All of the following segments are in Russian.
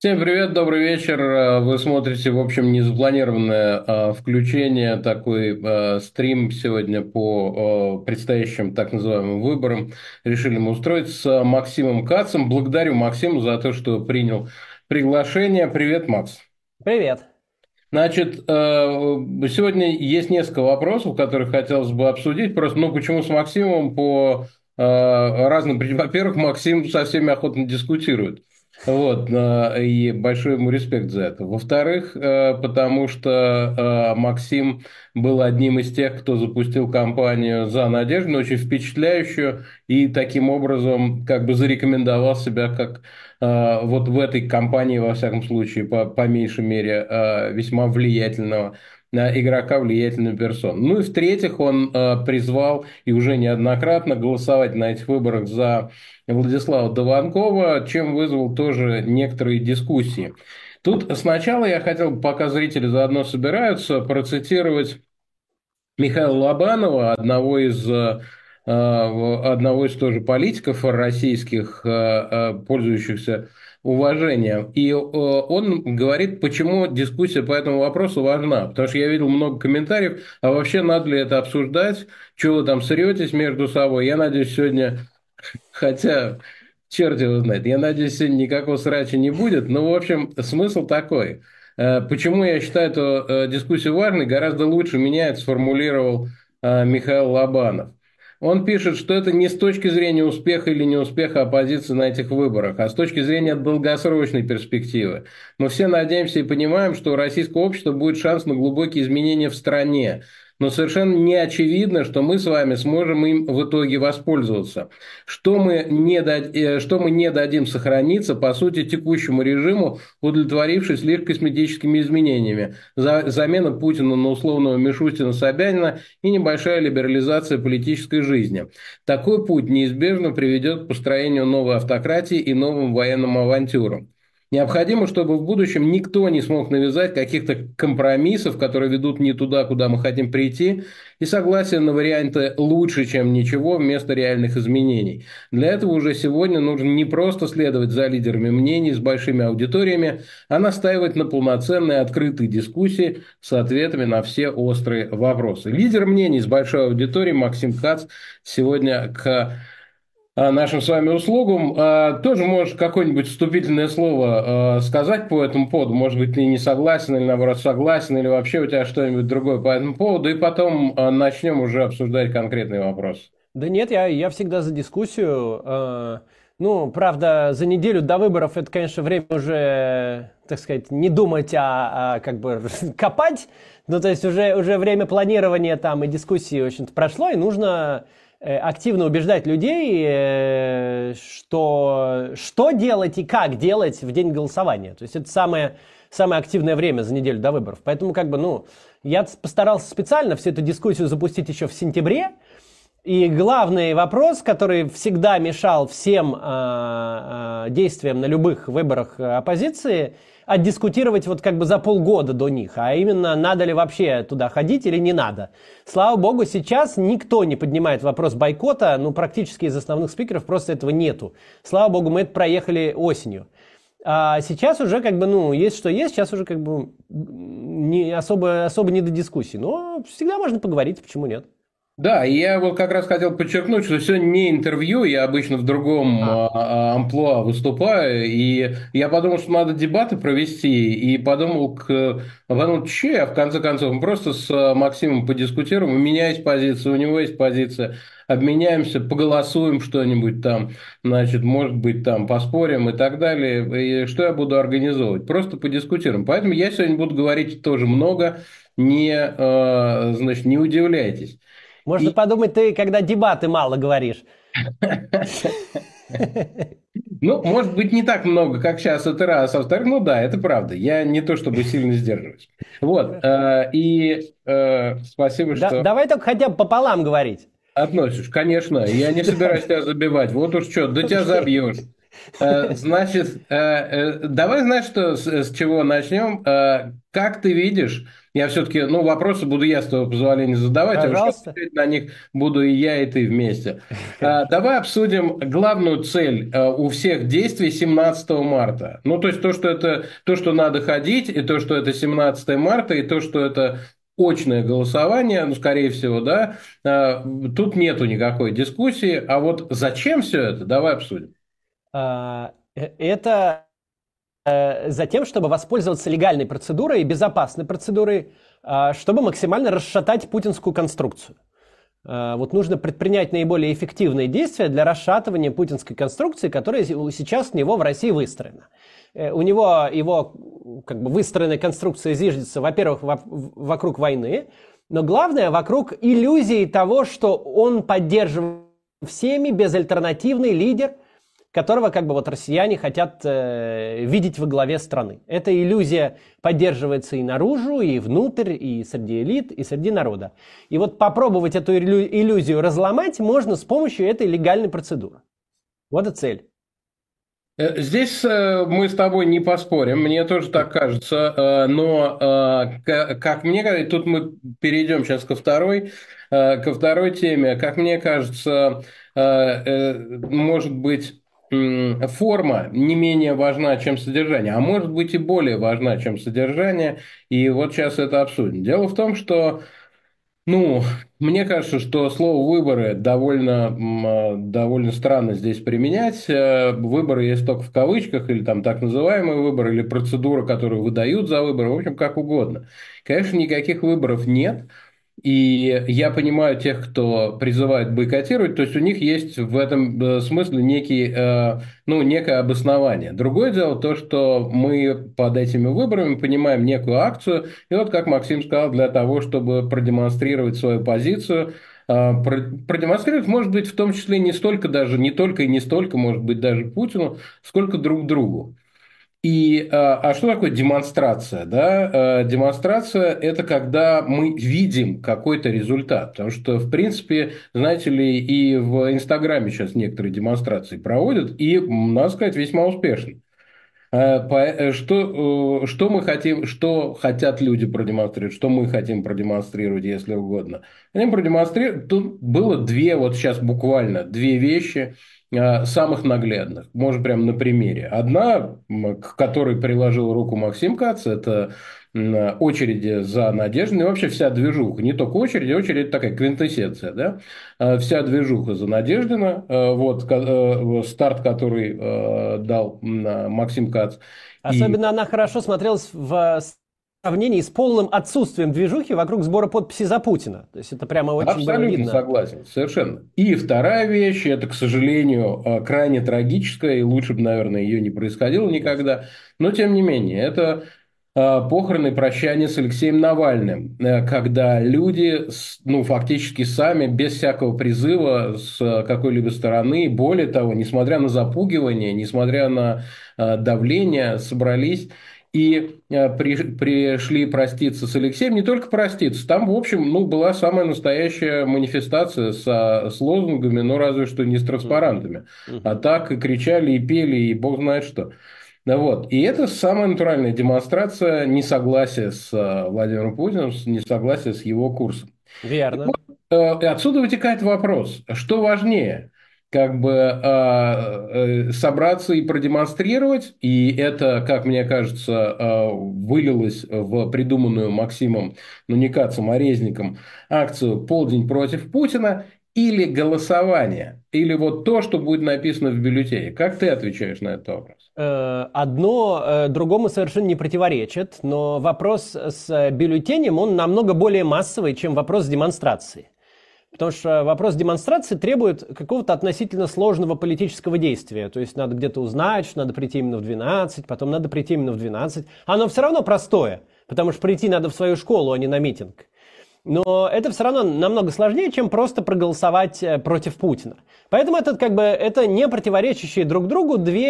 Всем привет, добрый вечер. Вы смотрите, в общем, незапланированное включение, такой стрим сегодня по предстоящим так называемым выборам. Решили мы устроить с Максимом Кацем. Благодарю Максима за то, что принял приглашение. Привет, Макс. Привет. Значит, сегодня есть несколько вопросов, которые хотелось бы обсудить. Просто, ну, почему с Максимом по разным причинам. Во-первых, Максим со всеми охотно дискутирует. Вот, и большой ему респект за это. Во-вторых, потому что Максим был одним из тех, кто запустил кампанию «За надежду», очень впечатляющую, и таким образом как бы зарекомендовал себя как вот в этой компании, во всяком случае, по меньшей мере, весьма влиятельного игрока, влиятельную персону. Ну и в-третьих, он призвал и уже неоднократно голосовать на этих выборах за Владислава Дованкова, чем вызвал тоже некоторые дискуссии. Тут сначала я хотел, пока зрители заодно собираются, процитировать Михаила Лобанова, одного из тоже политиков российских, пользующихся уважением. И он говорит, почему дискуссия по этому вопросу важна. Потому что я видел много комментариев, а вообще надо ли это обсуждать, что вы там сретесь между собой. Я надеюсь, сегодня, хотя черт его знает, я надеюсь, сегодня никакого срача не будет. Но, в общем, смысл такой. Почему я считаю эту дискуссию важной, гораздо лучше меня это сформулировал Михаил Лобанов. Он пишет, что это не с точки зрения успеха или неуспеха оппозиции на этих выборах, а с точки зрения долгосрочной перспективы. Мы все надеемся и понимаем, что у российского общества будет шанс на глубокие изменения в стране. Но совершенно не очевидно, что мы с вами сможем им в итоге воспользоваться. Что мы не дадим сохраниться, по сути, текущему режиму, удовлетворившись лишь косметическими изменениями. Замена Путина на условного Мишустина-Собянина и небольшая либерализация политической жизни. Такой путь неизбежно приведет к построению новой автократии и новым военным авантюрам. Необходимо, чтобы в будущем никто не смог навязать каких-то компромиссов, которые ведут не туда, куда мы хотим прийти, и согласие на варианты лучше, чем ничего, вместо реальных изменений. Для этого уже сегодня нужно не просто следовать за лидерами мнений с большими аудиториями, а настаивать на полноценной открытой дискуссии с ответами на все острые вопросы. Лидер мнений с большой аудиторией Максим Кац сегодня к нашим с вами услугам. Тоже можешь какое-нибудь вступительное слово сказать по этому поводу? Может быть, ты не согласен или наоборот согласен, или вообще у тебя что-нибудь другое по этому поводу, и потом начнем уже обсуждать конкретный вопрос. Да нет, я всегда за дискуссию. Ну, правда, за неделю до выборов это, конечно, время уже, так сказать, не думать, а как бы копать. Ну, то есть уже время планирования там и дискуссии, в общем-то, прошло, и нужно активно убеждать людей, что делать и как делать в день голосования. То есть это самое активное время за неделю до выборов. Поэтому, как бы, ну, я постарался специально всю эту дискуссию запустить еще в сентябре. И главный вопрос, который всегда мешал всем действиям на любых выборах оппозиции, отдискутировать вот как бы за полгода до них, а именно, надо ли вообще туда ходить или не надо. Слава богу, сейчас никто не поднимает вопрос бойкота, ну практически из основных спикеров просто этого нету. Слава богу, мы это проехали осенью. А сейчас уже как бы, ну, есть что есть, сейчас уже как бы не особо не до дискуссий. Но всегда можно поговорить, почему нет. Да, и я вот как раз хотел подчеркнуть, что сегодня не интервью, я обычно в другом амплуа выступаю, и я подумал, что надо дебаты провести, и подумал, че я в конце концов, мы просто с Максимом подискутируем, у меня есть позиция, у него есть позиция, обменяемся, поголосуем что-нибудь там, значит, может быть, там поспорим и так далее, и что я буду организовывать, просто подискутируем. Поэтому я сегодня буду говорить тоже много, значит, не удивляйтесь. Можно И, подумать, ты когда дебаты мало говоришь. ну, может быть, не так много, как сейчас, это раз. А во-вторых, ну да, это правда. Я не то чтобы сильно сдерживаюсь. Вот. Спасибо, что Давай только хотя бы пополам говорить. относишь. Конечно, я не собираюсь тебя забивать. Вот уж что, да тебя Окей. забьешь. Значит, давай, знаешь, что, с чего начнем? Как ты видишь, я все-таки, ну, вопросы буду я, с твоего позволения, задавать, а уж Пожалуйста. отвечать на них буду и я, и ты вместе. Хорошо. Давай обсудим главную цель у всех действий 17 марта. Ну, то есть то, что это то, что надо ходить, и то, что это 17 марта, и то, что это очное голосование, ну, скорее всего, да, тут нету никакой дискуссии. А вот зачем все это? Давай обсудим. Это за тем, чтобы воспользоваться легальной процедурой и безопасной процедурой, чтобы максимально расшатать путинскую конструкцию. Вот нужно предпринять наиболее эффективные действия для расшатывания путинской конструкции, которая сейчас у него в России выстроена. У него его как бы выстроенная конструкция зиждется, во-первых, вокруг войны, но главное вокруг иллюзии того, что он поддерживает всеми безальтернативный лидер, которого как бы вот россияне хотят видеть во главе страны. Эта иллюзия поддерживается и наружу, и внутрь, и среди элит, и среди народа. И вот попробовать эту иллюзию разломать можно с помощью этой легальной процедуры. Вот и цель. Здесь мы с тобой не поспорим, мне тоже так кажется, но как мне кажется, тут мы перейдем сейчас ко второй теме, как мне кажется, может быть, форма не менее важна, чем содержание, а может быть и более важна, чем содержание, и вот сейчас это обсудим. Дело в том, что ну, мне кажется, что слово «выборы» довольно странно здесь применять. Выборы есть только в кавычках, или там так называемые выборы, или процедура, которую выдают за выборы, в общем, как угодно. Конечно, никаких выборов нет. И я понимаю тех, кто призывает бойкотировать, то есть у них есть в этом смысле некое обоснование. Другое дело то, что мы под этими выборами понимаем некую акцию, и вот, как Максим сказал, для того, чтобы продемонстрировать свою позицию, продемонстрировать, может быть, в том числе не только и не столько, может быть, даже Путину, сколько друг другу. А что такое демонстрация? Да? Демонстрация – это когда мы видим какой-то результат. Потому что, в принципе, знаете ли, и в Инстаграме сейчас некоторые демонстрации проводят, и, надо сказать, весьма успешно. Что мы хотим, что хотят люди продемонстрировать, что мы хотим продемонстрировать, если угодно. Хотим продемонстрировать, тут было вот сейчас буквально две вещи самых наглядных, может, прямо на примере. Одна, к которой приложил руку Максим Кац, это очереди за Надеждой, и вообще вся движуха, не только очередь такая квинтэссенция, да, вся движуха за Надеждина, старт, который дал Максим Кац. И Особенно она хорошо смотрелась в сравнении с полным отсутствием движухи вокруг сбора подписей за Путина. То есть это прямо очень было абсолютно видно. согласен, совершенно. И вторая вещь, это, к сожалению, крайне трагическая, и лучше бы, наверное, ее не происходило никогда, но тем не менее, это похороны и прощание с Алексеем Навальным, когда люди, ну, фактически сами, без всякого призыва с какой-либо стороны, более того, несмотря на запугивание, несмотря на давление, собрались и пришли проститься с Алексеем, не только проститься, там, в общем, ну, была самая настоящая манифестация с лозунгами, но разве что не с транспарантами, а так и кричали, и пели, и бог знает что. Да вот. И это самая натуральная демонстрация несогласия с Владимиром Путиным, несогласия с его курсом. Так Верно. вот, отсюда вытекает вопрос, что важнее, как бы собраться и продемонстрировать, и это, как мне кажется, вылилось в придуманную Максимом, ну не Кацом, а Резником акцию «Полдень против Путина», или голосование, или вот то, что будет написано в бюллетене. Как ты отвечаешь на этот вопрос? Одно другому совершенно не противоречит, но вопрос с бюллетенем, он намного более массовый, чем вопрос с демонстрацией. Потому что вопрос демонстрации требует какого-то относительно сложного политического действия. То есть надо где-то узнать, что надо прийти именно в 12, потом надо прийти именно в 12. Оно все равно простое, потому что прийти надо в свою школу, а не на митинг. Но это все равно намного сложнее, чем просто проголосовать против Путина. Поэтому это не противоречащие друг другу две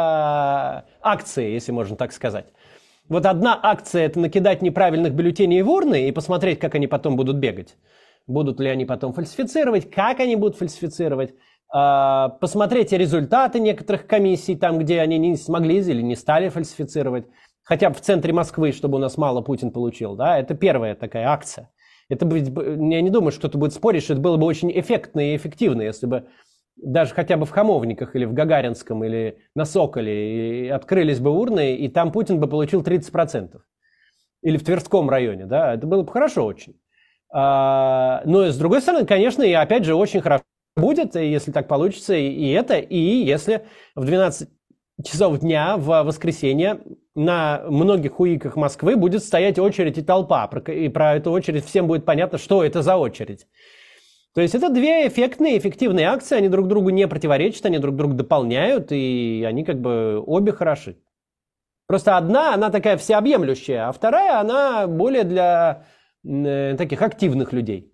акции, если можно так сказать. Вот одна акция – это накидать неправильных бюллетеней в урны и посмотреть, как они потом будут бегать. Будут ли они потом фальсифицировать, как они будут фальсифицировать. посмотреть результаты некоторых комиссий, там, где они не смогли или не стали фальсифицировать, хотя бы в центре Москвы, чтобы у нас мало Путин получил, да, это первая такая акция. Это я не думаю, что кто-то будет спорить, что это было бы очень эффектно и эффективно, если бы даже хотя бы в Хамовниках или в Гагаринском или на Соколе открылись бы урны, и там Путин бы получил 30%. Или в Тверском районе, да, это было бы хорошо очень. Но с другой стороны, конечно, и опять же очень хорошо будет, если так получится, и это, и если в 12 часов дня в воскресенье на многих УИКах Москвы будет стоять очередь и толпа, и про эту очередь всем будет понятно, что это за очередь. То есть это две эффективные акции, они друг другу не противоречат, они друг друга дополняют, и они как бы обе хороши. Просто одна, она такая всеобъемлющая, а вторая, она более для таких активных людей.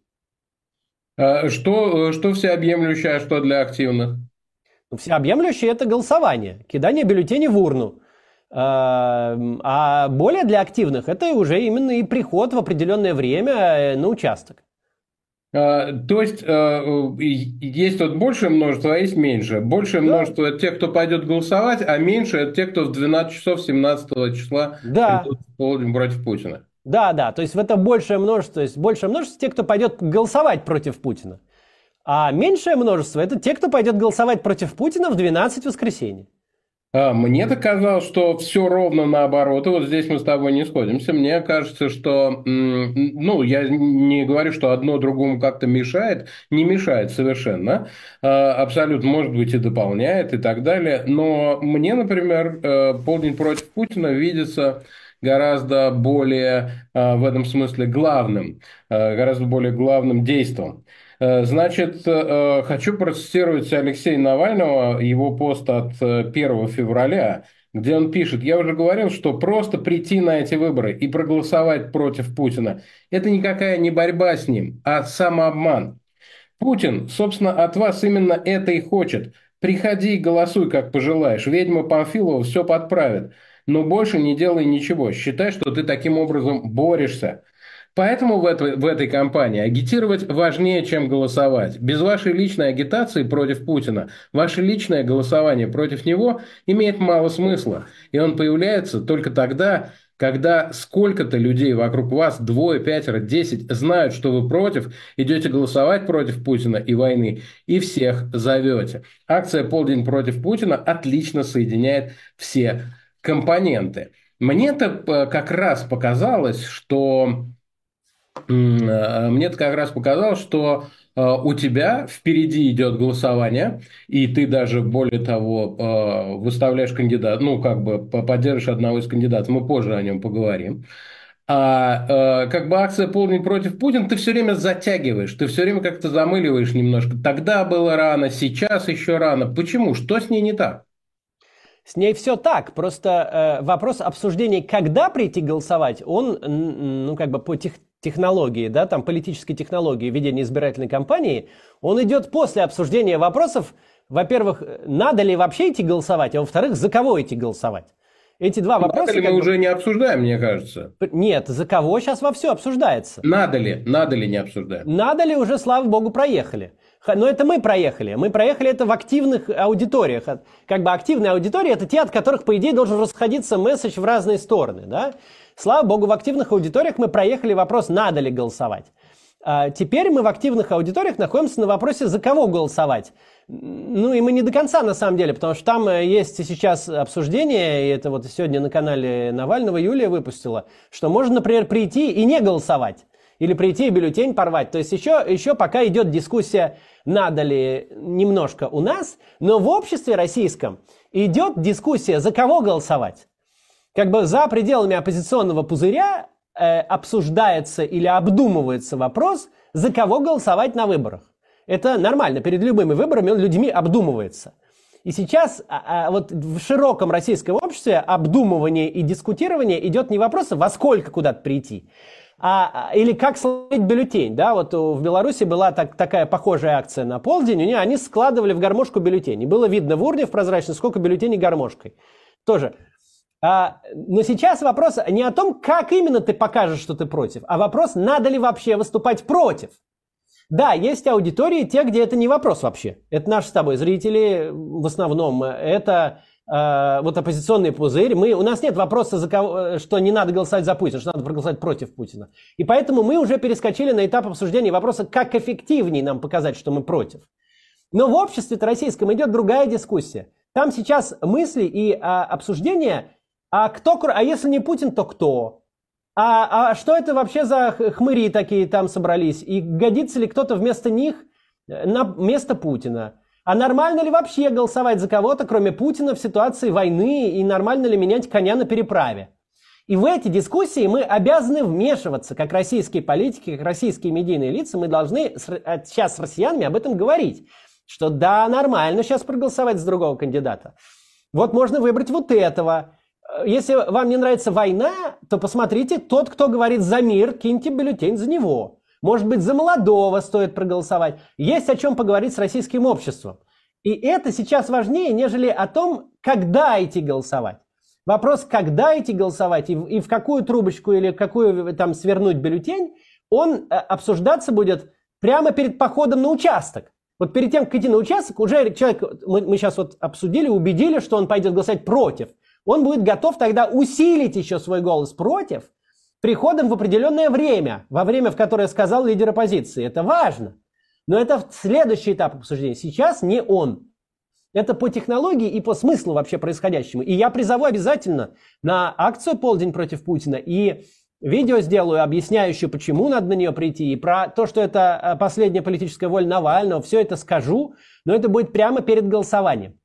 Что всеобъемлющее, а что для активных? Всеобъемлющее – это голосование, кидание бюллетеней в урну. А более для активных – это уже именно и приход в определенное время на участок. То есть есть вот большее множество, а есть меньшее. Большее множество – это те, кто пойдет голосовать, а меньше – это те, кто в 12 часов 17 числа придут в полдень против Путина. Да, то есть в это большее множество тех, кто пойдет голосовать против Путина. А меньшее множество – это те, кто пойдет голосовать против Путина в 12 воскресенье. Мне-то казалось, что все ровно наоборот, и вот здесь мы с тобой не сходимся. Мне кажется, что, я не говорю, что одно другому как-то мешает, не мешает совершенно, абсолютно, может быть, и дополняет и так далее, но мне, например, полдень против Путина видится гораздо более, в этом смысле, гораздо более главным действом. Значит, хочу процитировать Алексея Навального, его пост от 1 февраля, где он пишет: «Я уже говорил, что просто прийти на эти выборы и проголосовать против Путина – это никакая не борьба с ним, а самообман. Путин, собственно, от вас именно это и хочет. Приходи и голосуй, как пожелаешь. Ведьма Памфилова все подправит. Но больше не делай ничего. Считай, что ты таким образом борешься». Поэтому в этой кампании агитировать важнее, чем голосовать. Без вашей личной агитации против Путина, ваше личное голосование против него имеет мало смысла. И он появляется только тогда, когда сколько-то людей вокруг вас, 2, 5, 10, знают, что вы против, идете голосовать против Путина и войны, и всех зовете. Акция «Полдень против Путина» отлично соединяет все компоненты. Мне-то как раз показалось, что у тебя впереди идет голосование, и ты даже, более того, выставляешь кандидата, поддержишь одного из кандидатов, мы позже о нем поговорим. Акция «Полдень против Путина» ты все время затягиваешь, ты все время как-то замыливаешь немножко. Тогда было рано, сейчас еще рано. Почему? Что с ней не так? С ней все так, просто вопрос обсуждения, когда прийти голосовать, он, по технологии, да, там политической технологии ведения избирательной кампании, он идет после обсуждения вопросов, во-первых, надо ли вообще идти голосовать, а во-вторых, за кого идти голосовать. Эти два вопроса... Надо ли мы уже не обсуждаем, мне кажется? Нет, за кого сейчас вовсю обсуждается. Надо ли не обсуждаем? Надо ли уже, слава богу, проехали. Но это мы проехали. Мы проехали это в активных аудиториях. Активные аудитории – это те, от которых, по идее, должен расходиться месседж в разные стороны. Да? Слава богу, в активных аудиториях мы проехали вопрос, надо ли голосовать. Теперь мы в активных аудиториях находимся на вопросе, за кого голосовать. И мы не до конца, на самом деле, потому что там есть сейчас обсуждение, и это вот сегодня на канале Навального Юлия выпустила, что можно, например, прийти и не голосовать. Или прийти и бюллетень порвать. То есть еще пока идет дискуссия, надо ли немножко у нас, но в обществе российском идет дискуссия, за кого голосовать. За пределами оппозиционного пузыря обсуждается или обдумывается вопрос, за кого голосовать на выборах. Это нормально, перед любыми выборами он людьми обдумывается. И сейчас вот в широком российском обществе обдумывание и дискутирование идет не вопрос, во сколько куда-то прийти, или как сложить бюллетень. Да? Вот в Беларуси была такая похожая акция на полдень, они складывали в гармошку бюллетени. Было видно в урне в прозрачной, сколько бюллетеней гармошкой. Тоже. Но сейчас вопрос не о том, как именно ты покажешь, что ты против, а вопрос, надо ли вообще выступать против. Да, есть аудитории, те, где это не вопрос вообще. Это наши с тобой зрители в основном. Это вот оппозиционный пузырь. У нас нет вопроса, что не надо голосовать за Путина, что надо проголосовать против Путина. И поэтому мы уже перескочили на этап обсуждения вопроса, как эффективнее нам показать, что мы против. Но в обществе-то российском идет другая дискуссия. Там сейчас мысли и обсуждения, а если не Путин, то кто? А что это вообще за хмыри такие там собрались? И годится ли кто-то вместо них на место Путина? А нормально ли вообще голосовать за кого-то, кроме Путина, в ситуации войны? И нормально ли менять коня на переправе? И в эти дискуссии мы обязаны вмешиваться, как российские политики, как российские медийные лица. Мы должны сейчас с россиянами об этом говорить. Что да, нормально сейчас проголосовать за другого кандидата. Вот можно выбрать вот этого. Если вам не нравится война, то посмотрите, тот, кто говорит за мир, киньте бюллетень за него. Может быть, за молодого стоит проголосовать. Есть о чем поговорить с российским обществом. И это сейчас важнее, нежели о том, когда идти голосовать. Вопрос, когда идти голосовать и в какую трубочку или в какую там свернуть бюллетень, он обсуждаться будет прямо перед походом на участок. Вот перед тем, как идти на участок, уже человек, мы сейчас вот обсудили, убедили, что он пойдет голосовать против. Он будет готов тогда усилить еще свой голос против приходом в определенное время, во время, в которое сказал лидер оппозиции. Это важно. Но это следующий этап обсуждения. Сейчас не он. Это по технологии и по смыслу вообще происходящему. И я призову обязательно на акцию «Полдень против Путина» и видео сделаю, объясняющее, почему надо на нее прийти, и про то, что это последняя политическая воля Навального, все это скажу, но это будет прямо перед голосованием.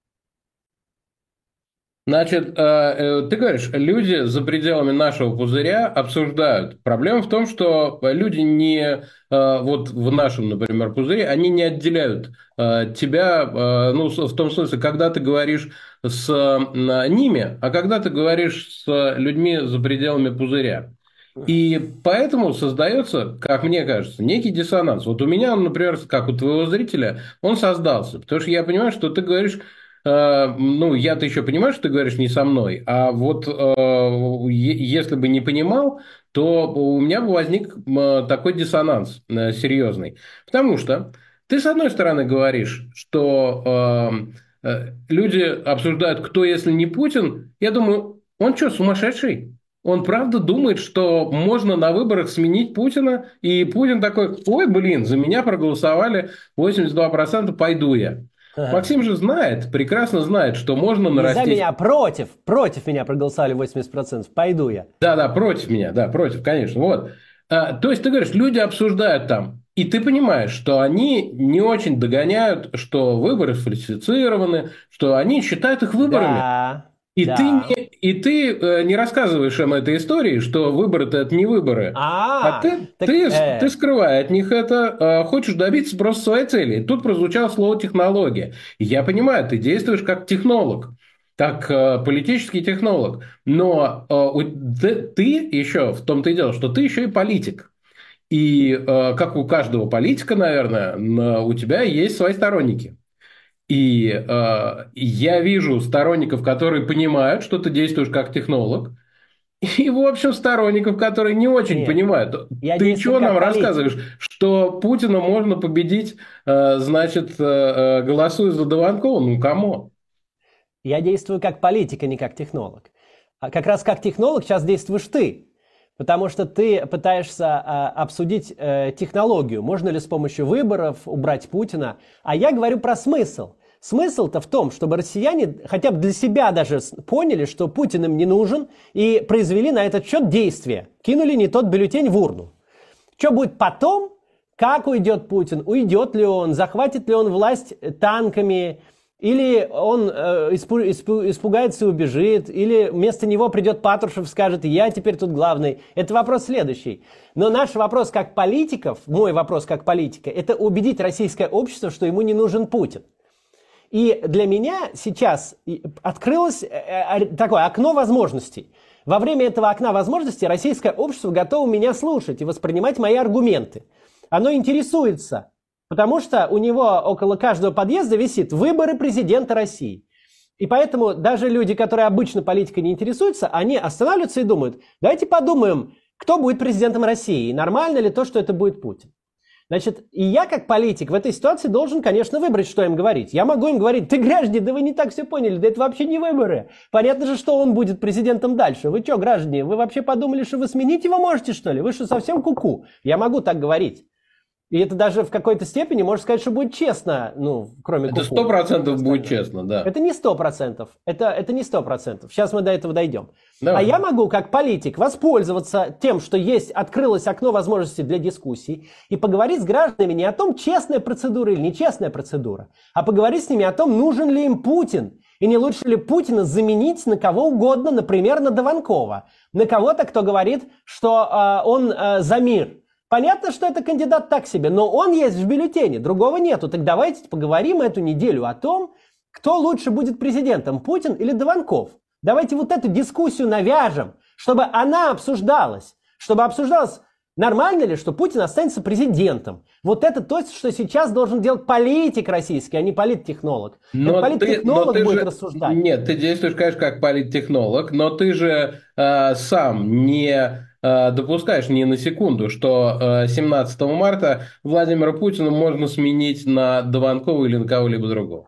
Значит, ты говоришь, люди за пределами нашего пузыря обсуждают. Проблема в том, что люди не, вот в нашем, например, пузыре, они не отделяют тебя, ну, в том смысле, когда ты говоришь с ними, а когда ты говоришь с людьми за пределами пузыря. И поэтому создается, как мне кажется, некий диссонанс. Вот у меня, например, как у твоего зрителя, он создался. Потому что я понимаю, что ты говоришь, ну, я-то еще понимаю, что ты говоришь не со мной, а вот если бы не понимал, то у меня бы возник такой диссонанс серьезный. Потому что ты, с одной стороны, говоришь, что люди обсуждают, кто, если не Путин. Я думаю, он что, сумасшедший? Он правда думает, что можно на выборах сменить Путина, и Путин такой: ой, блин, за меня проголосовали 82%, пойду я. Максим же знает, прекрасно знает, что можно нарастить... Не за меня, против меня проголосовали 80%, пойду я. Да, против меня, да, против, конечно, вот. То есть ты говоришь, люди обсуждают там, и ты понимаешь, что они не очень догоняют, что выборы сфальсифицированы, что они считают их выборами. Да. И ты не рассказываешь им этой истории, что выборы-то это не выборы. Ты скрывая от них это, хочешь добиться просто своей цели. И тут прозвучало слово «технология». И я понимаю, ты действуешь как технолог, как политический технолог. Но ты еще, в том-то и дело, что ты еще и политик. И как у каждого политика, наверное, у тебя есть свои сторонники. И я вижу сторонников, которые понимают, что ты действуешь как технолог, и, в общем, сторонников, которые не очень понимают. Ты чего нам рассказываешь? Что Путина можно победить, значит, голосуя за Дованкова? Ну, кому? Я действую как политик, а не как технолог. А как раз как технолог сейчас действуешь ты. Потому что ты пытаешься обсудить технологию, можно ли с помощью выборов убрать Путина. А я говорю про смысл. Смысл-то в том, чтобы россияне хотя бы для себя даже поняли, что Путин им не нужен, и произвели на этот счет действия. Кинули не тот бюллетень в урну. Что будет потом? Как уйдет Путин? Уйдет ли он? Захватит ли он власть танками? Или он испугается и убежит, или вместо него придет Патрушев и скажет: я теперь тут главный. Это вопрос следующий. Но наш вопрос как политиков, мой вопрос как политика, это убедить российское общество, что ему не нужен Путин. И для меня сейчас открылось такое окно возможностей. Во время этого окна возможностей российское общество готово меня слушать и воспринимать мои аргументы. Оно интересуется. Потому что у него около каждого подъезда висит выборы президента России. И поэтому даже люди, которые обычно политикой не интересуются, они останавливаются и думают: давайте подумаем, кто будет президентом России, и нормально ли то, что это будет Путин. Значит, и я как политик в этой ситуации должен, конечно, выбрать, что им говорить. Я могу им говорить: ты, граждане, да вы не так все поняли, да это вообще не выборы. Понятно же, что он будет президентом дальше. Вы что, граждане, вы вообще подумали, что вы сменить его можете, что ли? Вы что, совсем куку? Я могу так говорить. И это даже в какой-то степени, можно сказать, что будет честно, ну, кроме Это куку. 100% будет честно, да. Это не 100%. Это не 100%. Сейчас мы до этого дойдем. Давай. А я могу, как политик, воспользоваться тем, что открылось окно возможностей для дискуссий, и поговорить с гражданами не о том, честная процедура или нечестная процедура, а поговорить с ними о том, нужен ли им Путин, и не лучше ли Путина заменить на кого угодно, например, на Дованкова, на кого-то, кто говорит, что он за мир. Понятно, что это кандидат так себе, но он есть в бюллетене, другого нету. Так давайте поговорим эту неделю о том, кто лучше будет президентом, Путин или Дованков. Давайте вот эту дискуссию навяжем, чтобы она обсуждалась. Чтобы обсуждалось, нормально ли, что Путин останется президентом. Вот это то, что сейчас должен делать политик российский, а не политтехнолог. Но политтехнолог ты будет же, рассуждать. Нет, ты действуешь, конечно, как политтехнолог, но ты же сам не допускаешь ни на секунду, что 17 марта Владимира Путина можно сменить на Дованкова или на кого-либо другого.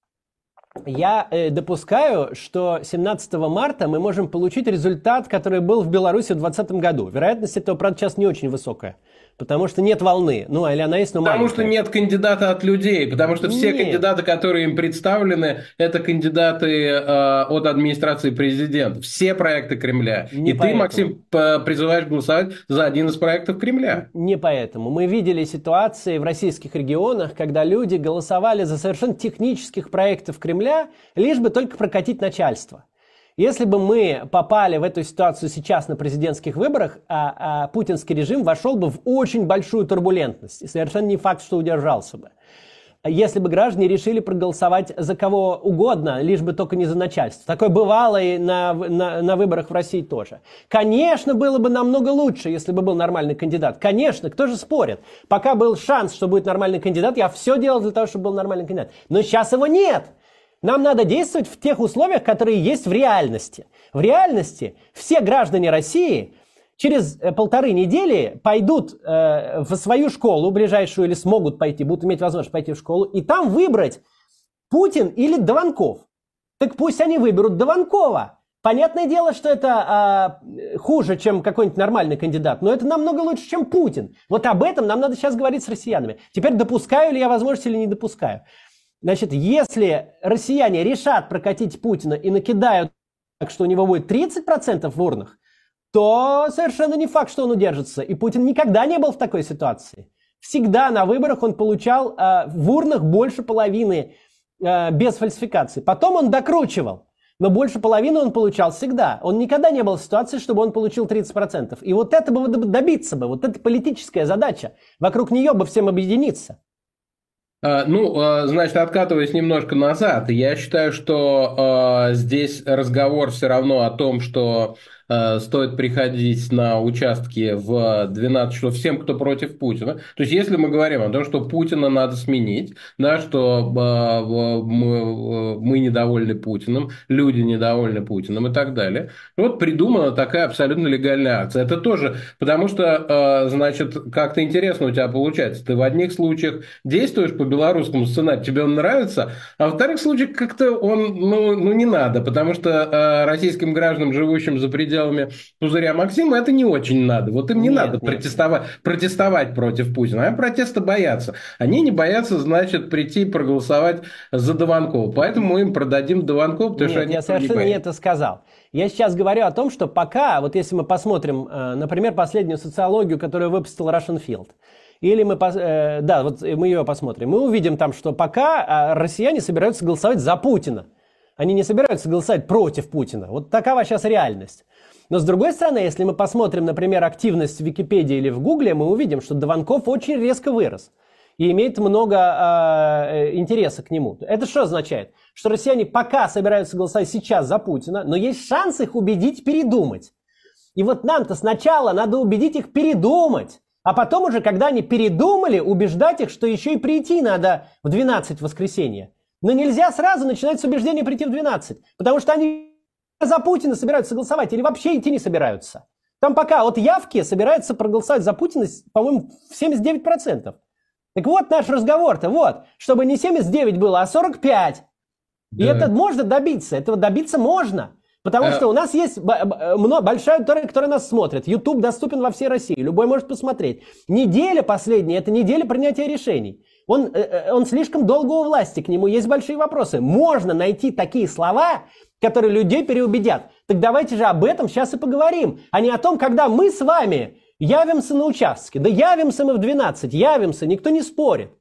Я допускаю, что 17 марта мы можем получить результат, который был в Беларуси в 2020 году. Вероятность этого, правда, сейчас не очень высокая, потому что нет волны. Ну, или она есть, но Потому маленькая. что нет кандидата от людей, потому что все кандидаты, которые им представлены, это кандидаты от администрации президента. Все проекты Кремля. Не И поэтому. ты, Максим, призываешь голосовать за один из проектов Кремля. Не поэтому. Мы видели ситуации в российских регионах, когда люди голосовали за совершенно технических проектов Кремля, лишь бы только прокатить начальство. Если бы мы попали в эту ситуацию сейчас на президентских выборах, путинский режим вошел бы в очень большую турбулентность. И совершенно не факт, что удержался бы. Если бы граждане решили проголосовать за кого угодно, лишь бы только не за начальство. Такое бывало и на выборах в России тоже. Конечно, было бы намного лучше, если бы был нормальный кандидат. Конечно, кто же спорит? Пока был шанс, что будет нормальный кандидат, я все делал для того, чтобы был нормальный кандидат. Но сейчас его нет. Нам надо действовать в тех условиях, которые есть в реальности. В реальности все граждане России через 1,5 недели пойдут в свою школу ближайшую или смогут пойти, будут иметь возможность пойти в школу, и там выбрать Путин или Дованков. Так пусть они выберут Дованкова. Понятное дело, что это хуже, чем какой-нибудь нормальный кандидат, но это намного лучше, чем Путин. Вот об этом нам надо сейчас говорить с россиянами. Теперь допускаю ли я возможность или не допускаю. Значит, если россияне решат прокатить Путина и накидают так, что у него будет 30% в урнах, то совершенно не факт, что он удержится. И Путин никогда не был в такой ситуации. Всегда на выборах он получал в урнах больше половины без фальсификации. Потом он докручивал, но больше половины он получал всегда. Он никогда не был в ситуации, чтобы он получил 30%. И вот это бы добиться бы, вот это политическая задача. Вокруг нее бы всем объединиться. Значит, откатываясь немножко назад, я считаю, что здесь разговор все равно о том, что стоит приходить на участки в 12 часов всем, кто против Путина. То есть, если мы говорим о том, что Путина надо сменить, да, что мы недовольны Путиным, люди недовольны Путиным и так далее, вот придумана такая абсолютно легальная акция. Это тоже, потому что, значит, как-то интересно у тебя получается. Ты в одних случаях действуешь по белорусскому сценарию, тебе он нравится, а во вторых случаях как-то он, не надо, потому что российским гражданам, живущим за пределами пузыря Максима, это не очень надо. Вот им не надо протестовать против Путина, а протеста боятся. Они не боятся, значит, прийти и проголосовать за Дованкова. Поэтому мы им продадим Дованкова, потому что они я совершенно не это сказал. Я сейчас говорю о том, что пока, вот если мы посмотрим, например, последнюю социологию, которую выпустил Russian Field, или мы ее посмотрим, мы увидим там, что пока россияне собираются голосовать за Путина. Они не собираются голосовать против Путина. Вот такова сейчас реальность. Но с другой стороны, если мы посмотрим, например, активность в Википедии или в Гугле, мы увидим, что Дованков очень резко вырос и имеет много интереса к нему. Это что означает? Что россияне пока собираются голосовать сейчас за Путина, но есть шанс их убедить передумать. И вот нам-то сначала надо убедить их передумать, а потом уже, когда они передумали, убеждать их, что еще и прийти надо в 12 в воскресенье. Но нельзя сразу начинать с убеждения прийти в 12, потому что они за Путина собираются голосовать или вообще идти не собираются. Там пока от явки собираются проголосовать за Путина, по-моему, в 79%. Так вот наш разговор-то, вот, чтобы не 79 было, а 45. И Да. это можно добиться, этого добиться можно. Потому что у нас есть большая аудитория, которая нас смотрит. YouTube доступен во всей России, любой может посмотреть. Неделя последняя, это неделя принятия решений. Он слишком долго у власти, к нему есть большие вопросы. Можно найти такие слова, которые людей переубедят. Так давайте же об этом сейчас и поговорим, а не о том, когда мы с вами явимся на участке. Да явимся мы в 12, явимся, никто не спорит.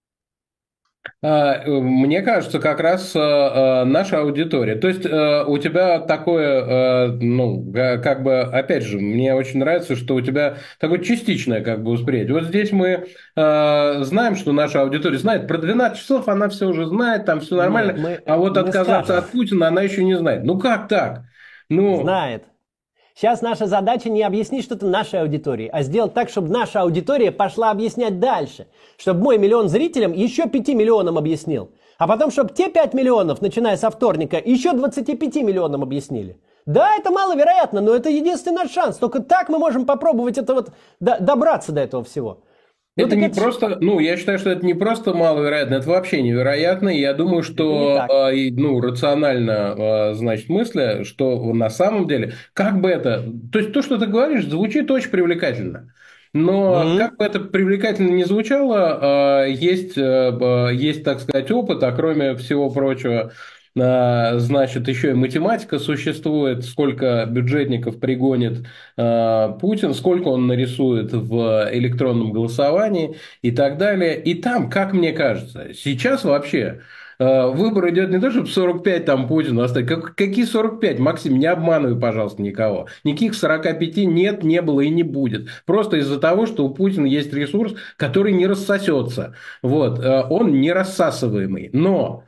Мне кажется, как раз наша аудитория. То есть у тебя такое, ну, как бы, опять же, мне очень нравится, что у тебя такое частичное как бы восприятие. Вот здесь мы знаем, что наша аудитория знает. Про 12 часов она все уже знает, там все нормально. Нет, а вот отказаться скажем. от Путина она еще не знает. Ну как так? Ну, Знает. Сейчас наша задача не объяснить что-то нашей аудитории, а сделать так, чтобы наша аудитория пошла объяснять дальше. Чтобы мой миллион зрителям еще 5 миллионам объяснил. А потом, чтобы те 5 миллионов, начиная со вторника, еще 25 миллионам объяснили. Да, это маловероятно, но это единственный наш шанс. Только так мы можем попробовать это вот добраться до этого всего. это не просто, ну, я считаю, что это не просто маловероятно, это вообще невероятно. И я думаю, что, ну, рационально, значит, мысля, что на самом деле, как бы это, то есть то, что ты говоришь, звучит очень привлекательно. Но как бы это привлекательно не звучало, есть, так сказать, опыт, а кроме всего прочего, значит, еще и математика существует, сколько бюджетников пригонит Путин, сколько он нарисует в электронном голосовании и так далее. И там, как мне кажется, сейчас вообще выбор идет не то, чтобы 45 там Путину оставить. Какие 45? Максим, не обманывай, пожалуйста, никого. Никаких 45 нет, не было и не будет. Просто из-за того, что у Путина есть ресурс, который не рассосется. Вот. Он не рассасываемый. Но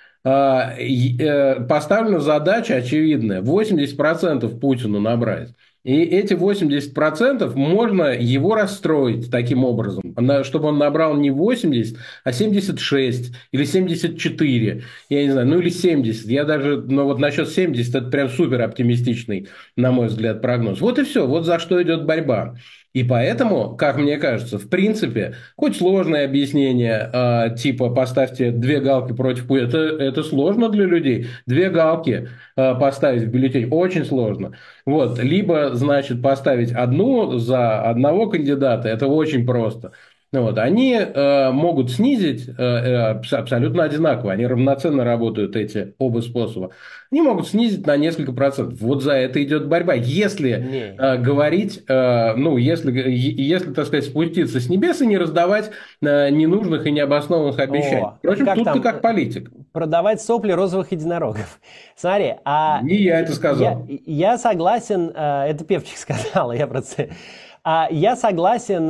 поставлена задача очевидная: 80% Путину набрать. И эти 80% можно его расстроить таким образом, чтобы он набрал не 80, а 76 или 74, я не знаю, ну или 70. Я даже, ну вот насчет 70, это прям супер оптимистичный, на мой взгляд, прогноз. Вот и все, вот за что идет борьба. И поэтому, как мне кажется, в принципе, хоть сложное объяснение, типа поставьте 2 галки против Путина, это сложно для людей. 2 галки поставить в бюллетень очень сложно. Вот. Либо, значит, поставить одну за одного кандидата, это очень просто. Вот. Они могут снизить абсолютно одинаково, они равноценно работают, эти оба способа. Они могут снизить на несколько процентов. Вот за это идет борьба. Если говорить, ну, если, так сказать, спуститься с небес и не раздавать ненужных и необоснованных обещаний. Впрочем, тут ты как политик. Продавать сопли розовых единорогов. Смотри, не я это сказал. Я согласен, это Певчик сказал, я просто... Я согласен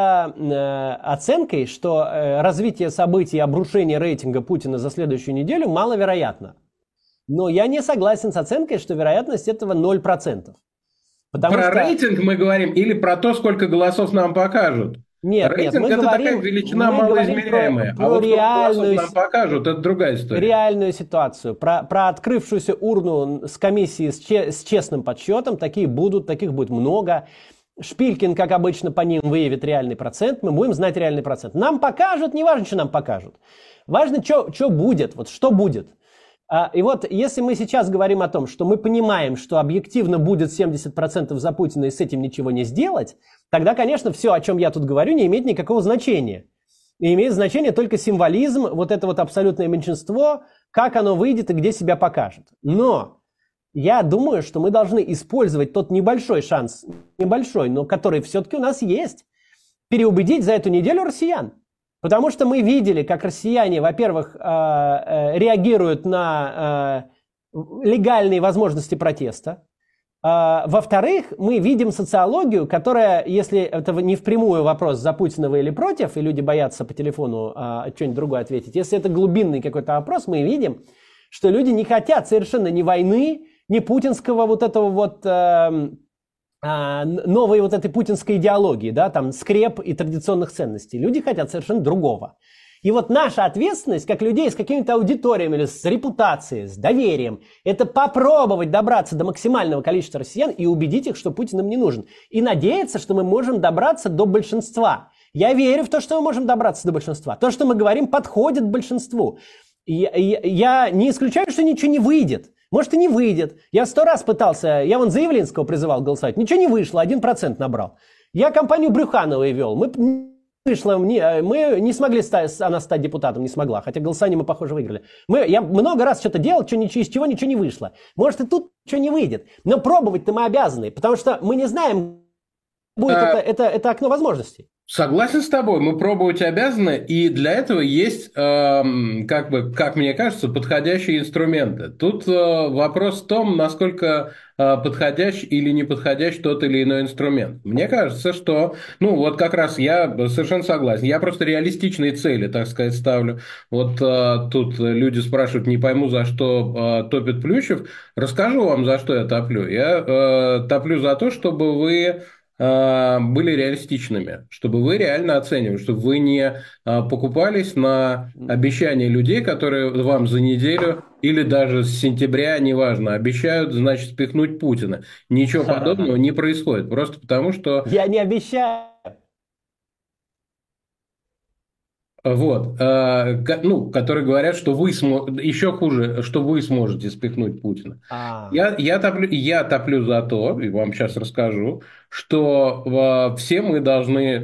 с оценкой, что развитие событий и обрушение рейтинга Путина за следующую неделю маловероятно. Но я не согласен с оценкой, что вероятность этого 0%. Про рейтинг мы говорим или про то, сколько голосов нам покажут? Нет, рейтинг мы это говорим, такая величина малоизмеряемая. Про вот реальную, нам покажут, это другая история. Реальную ситуацию. Про открывшуюся урну с комиссией с честным подсчетом. Таких будет много. Шпилькин, как обычно, по ним выявит реальный процент. Мы будем знать реальный процент. Нам покажут, не важно, что нам покажут. Важно, что будет. Вот что будет. И вот если мы сейчас говорим о том, что мы понимаем, что объективно будет 70% за Путина и с этим ничего не сделать, тогда, конечно, все, о чем я тут говорю, не имеет никакого значения. И имеет значение только символизм, вот это вот абсолютное меньшинство, как оно выйдет и где себя покажет. Но я думаю, что мы должны использовать тот небольшой шанс, но который все-таки у нас есть, переубедить за эту неделю россиян. Потому что мы видели, как россияне, во-первых, реагируют на легальные возможности протеста. Во-вторых, мы видим социологию, которая, если это не впрямую вопрос, за Путина вы или против, и люди боятся по телефону что-нибудь другое ответить, если это глубинный какой-то вопрос, мы видим, что люди не хотят совершенно ни войны, ни путинского вот этого вот... новой вот этой путинской идеологии, да, там скреп и традиционных ценностей. Люди хотят совершенно другого. И вот наша ответственность, как людей с какими-то аудиториями, или с репутацией, с доверием, это попробовать добраться до максимального количества россиян и убедить их, что Путин им не нужен. И надеяться, что мы можем добраться до большинства. Я верю в то, что мы можем добраться до большинства. То, что мы говорим, подходит большинству. Я не исключаю, что ничего не выйдет. Может, и не выйдет. Я 100 раз пытался, я вон за Явлинского призывал голосовать. Ничего не вышло, 1% набрал. Я компанию Брюхановой вел. Мы не смогли она стать депутатом, не смогла. Хотя голосование мы, похоже, выиграли. Я много раз что-то делал, из чего ничего не вышло. Может, и тут ничего не выйдет. Но пробовать-то мы обязаны, потому что мы не знаем, будет это окно возможностей. Согласен с тобой, мы пробовать обязаны, и для этого есть, как мне кажется, подходящие инструменты. Тут вопрос в том, насколько подходящий или не подходящий тот или иной инструмент. Мне кажется, что, вот как раз я совершенно согласен. Я просто реалистичные цели, так сказать, ставлю. Вот тут люди спрашивают, не пойму, за что топит Плющев. Расскажу вам, за что я топлю. Я топлю за то, чтобы вы были реалистичными, чтобы вы реально оценивали, чтобы вы не покупались на обещания людей, которые вам за неделю или даже с сентября, неважно, обещают, значит, спихнуть Путина. Ничего подобного не происходит, просто потому что... Я не обещаю. Вот, которые говорят, что вы еще хуже, что вы сможете спихнуть Путина. Я топлю за то, и вам сейчас расскажу, что все мы должны,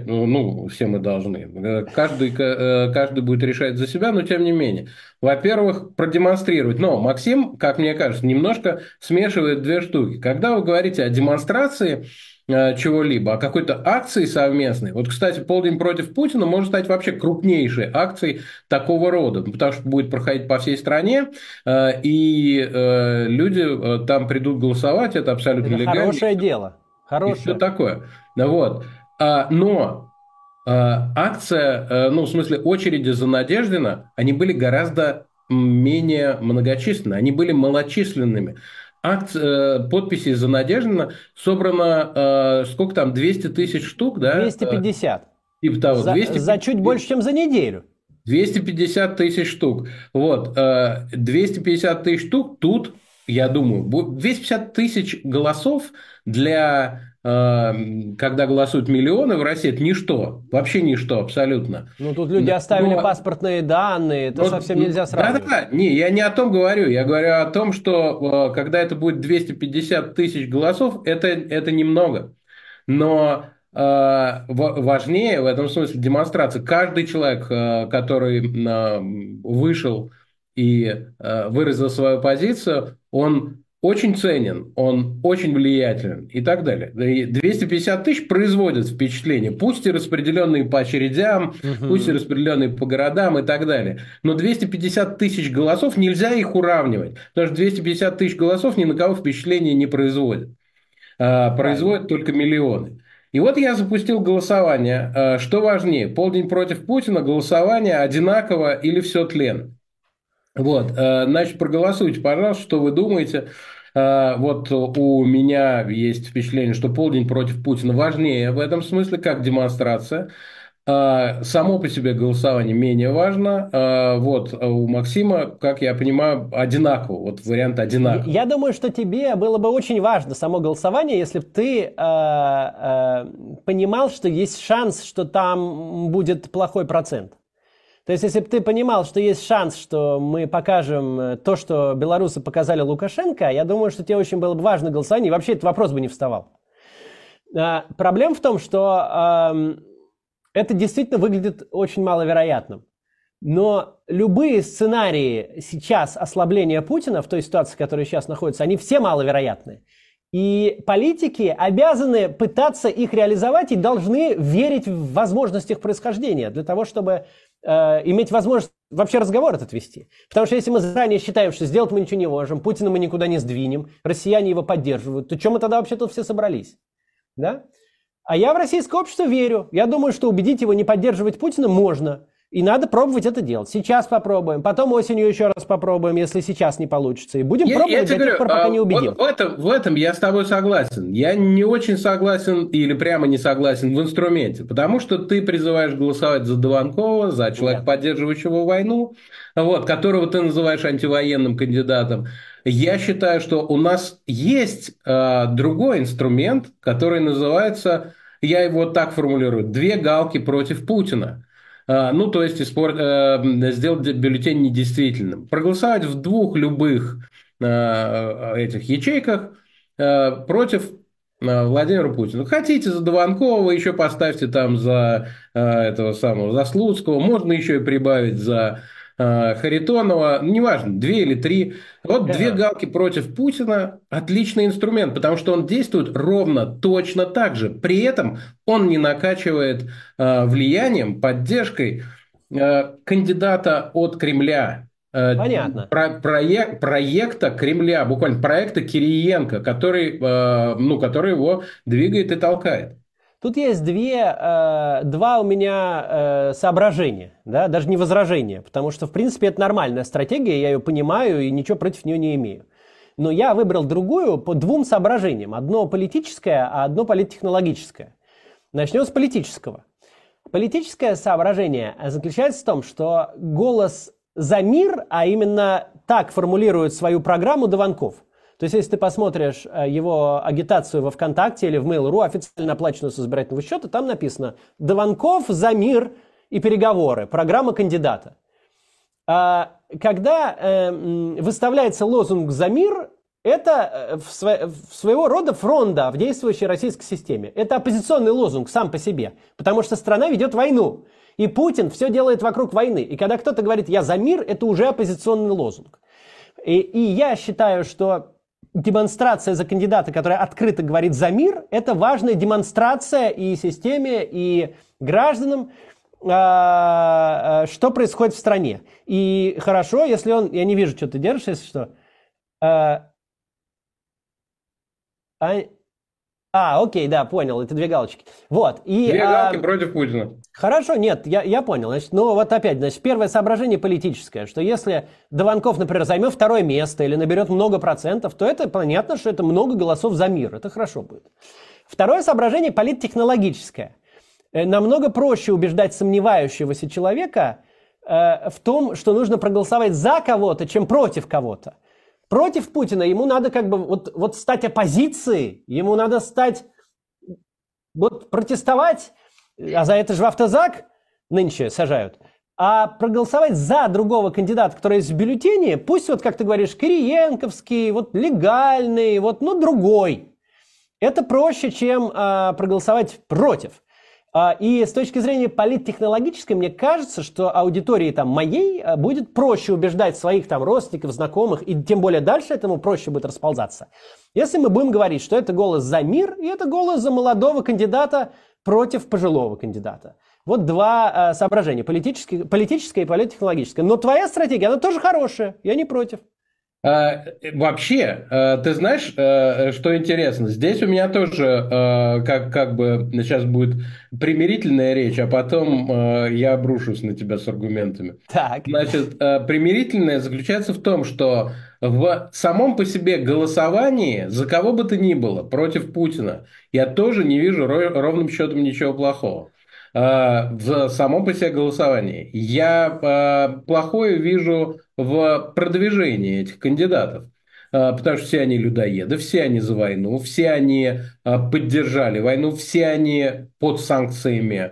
каждый будет решать за себя, но тем не менее. Во-первых, продемонстрировать. Но Максим, как мне кажется, немножко смешивает две штуки. Когда вы говорите о демонстрации чего-либо, о какой-то акции совместной. Вот, кстати, полдень против Путина может стать вообще крупнейшей акцией такого рода, потому что будет проходить по всей стране, и люди там придут голосовать, это абсолютно легально. Хорошее дело. Хорошее. И все такое. Вот. Но акция, в смысле очереди за Надеждина, они были гораздо менее многочисленны, они были малочисленными. Подписей за Надеждина собрано, сколько там, 200 тысяч штук, да? 250. Типа того. За чуть больше, чем за неделю. 250 тысяч штук. Вот. 250 тысяч штук тут, я думаю, 250 тысяч голосов для... когда голосуют миллионы в России, это ничто. Вообще ничто, абсолютно. Тут люди оставили паспортные данные, это совсем нельзя сравнивать. Да, я не о том говорю. Я говорю о том, что когда это будет 250 тысяч голосов, это немного. Но важнее в этом смысле демонстрация. Каждый человек, который вышел и выразил свою позицию, он очень ценен, он очень влиятелен и так далее. И 250 тысяч производят впечатление, пусть и распределенные по очередям, пусть и распределенные по городам и так далее. Но 250 тысяч голосов нельзя их уравнивать, потому что 250 тысяч голосов ни на кого впечатления не производят. Производят только миллионы. И вот я запустил голосование. Что важнее, полдень против Путина, голосование одинаково или все тлен? Вот, значит, проголосуйте, пожалуйста, что вы думаете. Вот у меня есть впечатление, что полдень против Путина важнее в этом смысле, как демонстрация. Само по себе голосование менее важно. Вот у Максима, как я понимаю, одинаково. Вот вариант одинаковый. Я думаю, что тебе было бы очень важно само голосование, если бы ты понимал, что есть шанс, что там будет плохой процент. То есть, если бы ты понимал, что есть шанс, что мы покажем то, что белорусы показали Лукашенко, я думаю, что тебе очень было бы важно голосование, и вообще этот вопрос бы не вставал. Проблема в том, что это действительно выглядит очень маловероятным. Но любые сценарии сейчас ослабления Путина в той ситуации, в которой сейчас находится, они все маловероятны. И политики обязаны пытаться их реализовать и должны верить в возможность их происхождения для того, чтобы иметь возможность вообще разговор этот вести. Потому что если мы заранее считаем, что сделать мы ничего не можем, Путина мы никуда не сдвинем, россияне его поддерживают, то чем мы тогда вообще тут все собрались? Да? А я в российское общество верю. Я думаю, что убедить его не поддерживать Путина можно. И надо пробовать это делать. Сейчас попробуем, потом осенью еще раз попробуем, если сейчас не получится. И будем пробовать до тех пор, пока не убедим. В этом я с тобой согласен. Я не очень согласен или прямо не согласен в инструменте. Потому что ты призываешь голосовать за Дованкова, за человека, поддерживающего войну, вот, которого ты называешь антивоенным кандидатом. Я считаю, что у нас есть другой инструмент, который называется... я его так формулирую, 2 галки против Путина. Ну, то есть сделать бюллетень недействительным. Проголосовать в 2 любых этих ячейках против Владимира Путина. Хотите за Дованкова, еще поставьте там за этого самого, за Слуцкого, можно еще и прибавить за Харитонова, неважно, 2 или 3. Вот 2 галки против Путина – отличный инструмент, потому что он действует ровно, точно так же. При этом он не накачивает влиянием, поддержкой кандидата от Кремля. Понятно. Проекта Кремля, буквально проекта Кириенко, который его двигает и толкает. Тут есть два у меня соображения, да, даже не возражения, потому что, в принципе, это нормальная стратегия, я ее понимаю и ничего против нее не имею. Но я выбрал другую по 2 соображениям. Одно политическое, а одно политтехнологическое. Начнем с политического. Политическое соображение заключается в том, что голос за мир, а именно так формулирует свою программу Дованков. То есть, если ты посмотришь его агитацию во ВКонтакте или в Mail.ru, официально оплаченную с избирательного счета, там написано «Дованков за мир и переговоры. Программа кандидата». Когда выставляется лозунг «За мир», это своего рода фронта в действующей российской системе. Это оппозиционный лозунг сам по себе, потому что страна ведет войну. И Путин все делает вокруг войны. И когда кто-то говорит «я за мир», это уже оппозиционный лозунг. И я считаю, что демонстрация за кандидата, который открыто говорит за мир, это важная демонстрация и системе, и гражданам, что происходит в стране. И хорошо, если он... Я не вижу, что ты держишь, если что. Окей, да, понял, это 2 галочки. Вот. 2 галки против Путина. Хорошо, нет, я понял. Значит, ну вот опять, значит, первое соображение политическое, что если Дованков, например, займет 2 место или наберет много процентов, то это понятно, что это много голосов за мир. Это хорошо будет. Второе соображение политтехнологическое. Намного проще убеждать сомневающегося человека в том, что нужно проголосовать за кого-то, чем против кого-то. Против Путина ему надо как бы вот стать оппозицией, ему надо стать, протестовать, а за это же в автозак нынче сажают. А проголосовать за другого кандидата, который есть в бюллетене, пусть как ты говоришь, кириенковский, легальный, другой. Это проще, чем проголосовать против. И с точки зрения политтехнологической, мне кажется, что аудитории моей будет проще убеждать своих родственников, знакомых, и тем более дальше этому проще будет расползаться. Если мы будем говорить, что это голос за мир, и это голос за молодого кандидата против пожилого кандидата. Вот 2 соображения, политическое и политтехнологическое. Но твоя стратегия, она тоже хорошая, я не против. Вообще, ты знаешь, что интересно? Здесь у меня тоже как бы сейчас будет примирительная речь, а потом я обрушусь на тебя с аргументами. Так. Значит, примирительная заключается в том, что в самом по себе голосовании за кого бы то ни было против Путина я тоже не вижу ровным счетом ничего плохого. В самом по себе голосовании. Я плохое вижу в продвижении этих кандидатов. Потому что все они людоеды, все они за войну, все они поддержали войну, все они под санкциями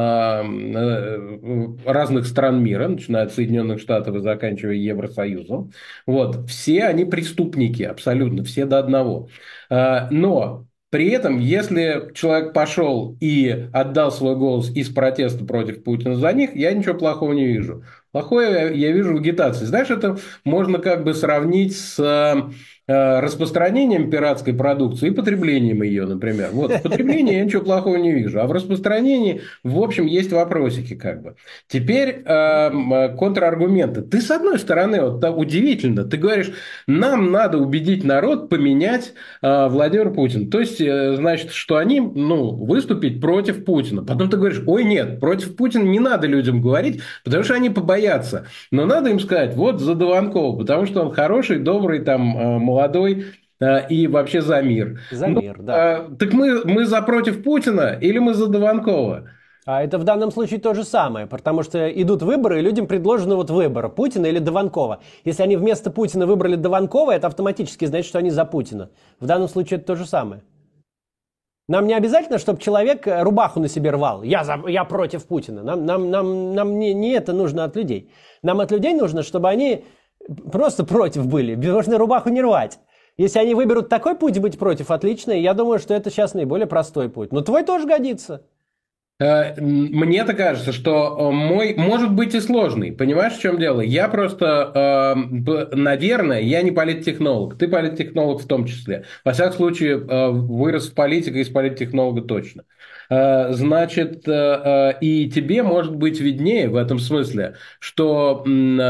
разных стран мира, начиная от Соединенных Штатов и заканчивая Евросоюзом. Вот. Все они преступники, абсолютно, все до одного. Но при этом, если человек пошел и отдал свой голос из протеста против Путина за них, я ничего плохого не вижу. Плохое я вижу в агитации. Знаешь, это можно как бы сравнить с распространением пиратской продукции и потреблением ее, например. Вот, в потреблении я ничего плохого не вижу, а в распространении, в общем, есть вопросики как бы. Теперь контраргументы. Ты, с одной стороны, удивительно, ты говоришь, нам надо убедить народ поменять Владимира Путина. То есть, значит, что они, выступить против Путина. Потом ты говоришь, ой, нет, против Путина не надо людям говорить, потому что они побоятся. Но надо им сказать, вот за Дованкова, потому что он хороший, добрый, молодой и вообще за мир. За мир, да. Так мы за против Путина или мы за Дованкова? А это в данном случае то же самое, потому что идут выборы, и людям предложено выбор, Путина или Дованкова. Если они вместо Путина выбрали Дованкова, это автоматически значит, что они за Путина. В данном случае это то же самое. Нам не обязательно, чтобы человек рубаху на себе рвал. Я против Путина. Нам не это нужно от людей. Нам от людей нужно, чтобы они просто против были. Можно рубаху не рвать. Если они выберут такой путь быть против, отлично. Я думаю, что это сейчас наиболее простой путь. Но твой тоже годится. Мне-то кажется, что мой может быть и сложный. Понимаешь, в чем дело? Я просто, наверное, я не политтехнолог. Ты политтехнолог в том числе. Во всяком случае, вырос в политике, из политтехнолога точно. Значит, и тебе может быть виднее в этом смысле, что,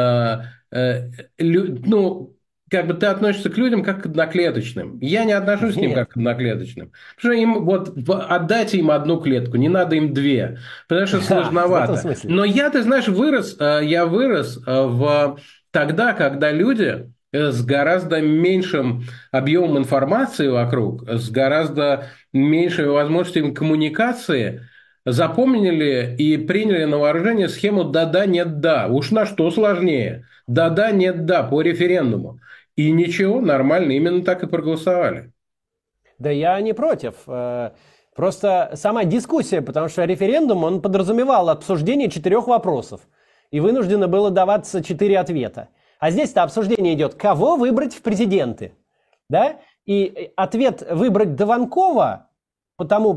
ну, как бы ты относишься к людям как к одноклеточным. Я не отношусь к ним как к одноклеточным. Потому что им вот отдайте им одну клетку, не надо им две. Потому что сложновато. Но я, ты знаешь, я вырос тогда, когда люди с гораздо меньшим объемом информации вокруг, с гораздо меньшими возможностями коммуникации запомнили и приняли на вооружение схему «да-да, нет-да». Уж на что сложнее. «Да-да, нет-да» по референдуму. И ничего, нормально, именно так и проголосовали. Да я не против. Просто сама дискуссия, потому что референдум, он подразумевал обсуждение 4 вопросов. И вынуждено было даваться 4 ответа. А здесь-то обсуждение идет, кого выбрать в президенты. Да? И ответ выбрать Дованкова, потому,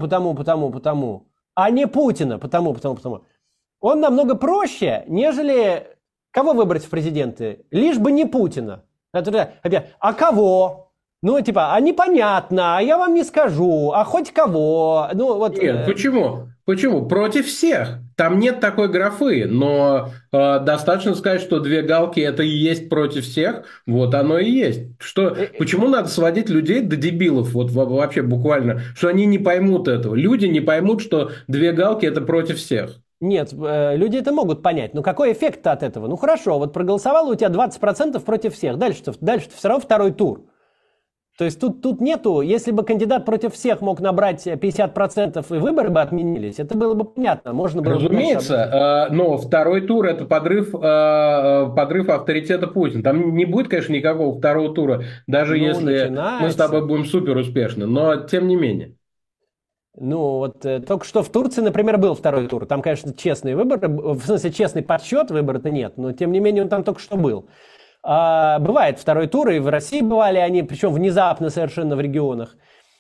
а не Путина, потому. Он намного проще, нежели кого выбрать в президенты. Лишь бы не Путина. А кого? Ну, типа, а непонятно, а я вам не скажу, а хоть кого? Ну, вот... Нет, почему? Почему? Против всех. Там нет такой графы, но достаточно сказать, что 2 галки это и есть против всех, вот оно и есть. Почему надо сводить людей до дебилов, вот вообще буквально, что они не поймут этого? Люди не поймут, что 2 галки это против всех. Нет, люди это могут понять. Но какой эффект от этого? Ну хорошо, вот проголосовало у тебя 20% против всех. Дальше-то все равно второй тур. То есть тут нету, если бы кандидат против всех мог набрать 50% и выборы бы отменились, это было бы понятно. Можно было Разумеется, но второй тур это подрыв авторитета Путина. Там не будет, конечно, никакого второго тура, даже если мы с тобой будем супер успешны, но тем не менее. Ну, вот только что в Турции, например, был второй тур. Там, конечно, честные выборы, в смысле, честный подсчет, выбора-то нет, но, тем не менее, он там только что был. Бывает второй тур, и в России бывали они, причем внезапно совершенно в регионах.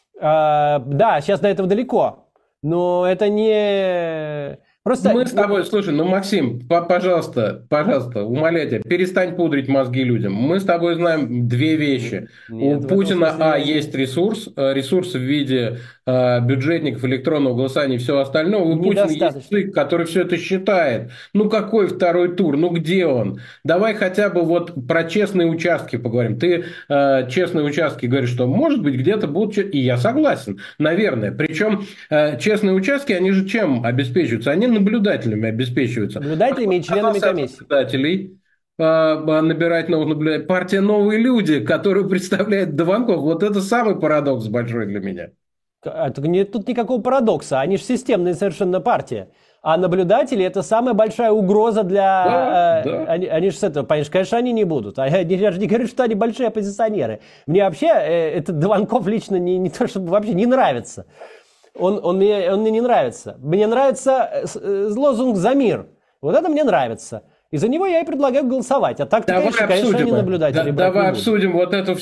Да, сейчас до этого далеко, но это не... Просто... Мы с тобой, слушай, Максим, пожалуйста, умоляю тебя, перестань пудрить мозги людям. Мы с тобой знаем 2 вещи. Нет, у Путина, есть ресурс в виде бюджетников, электронного голосования и всего остального. У Путина есть ЦИК, который все это считает. Ну, какой второй тур? Ну, где он? Давай хотя бы вот про честные участки поговорим. Ты честные участки говоришь, что, может быть, где-то будут... И я согласен, наверное. Причем честные участки, они же чем обеспечиваются? Они наблюдателями обеспечиваются. Наблюдателями и членами комиссии. Наблюдателей набирать новых наблюдателей. Партия «Новые люди», которую представляет Дованков, вот это самый парадокс большой для меня. Нет тут никакого парадокса. Они же системная совершенно партия. А наблюдатели – это самая большая угроза для... Да. Они же с этого, конечно, они не будут. Я же не говорю, что они большие оппозиционеры. Мне вообще этот Дованков лично не то, чтобы вообще не нравится. Он мне не нравится. Мне нравится лозунг «За мир». Вот это мне нравится. И за него я и предлагаю голосовать. А так-то, конечно, они наблюдатели. Давай обсудим вот эту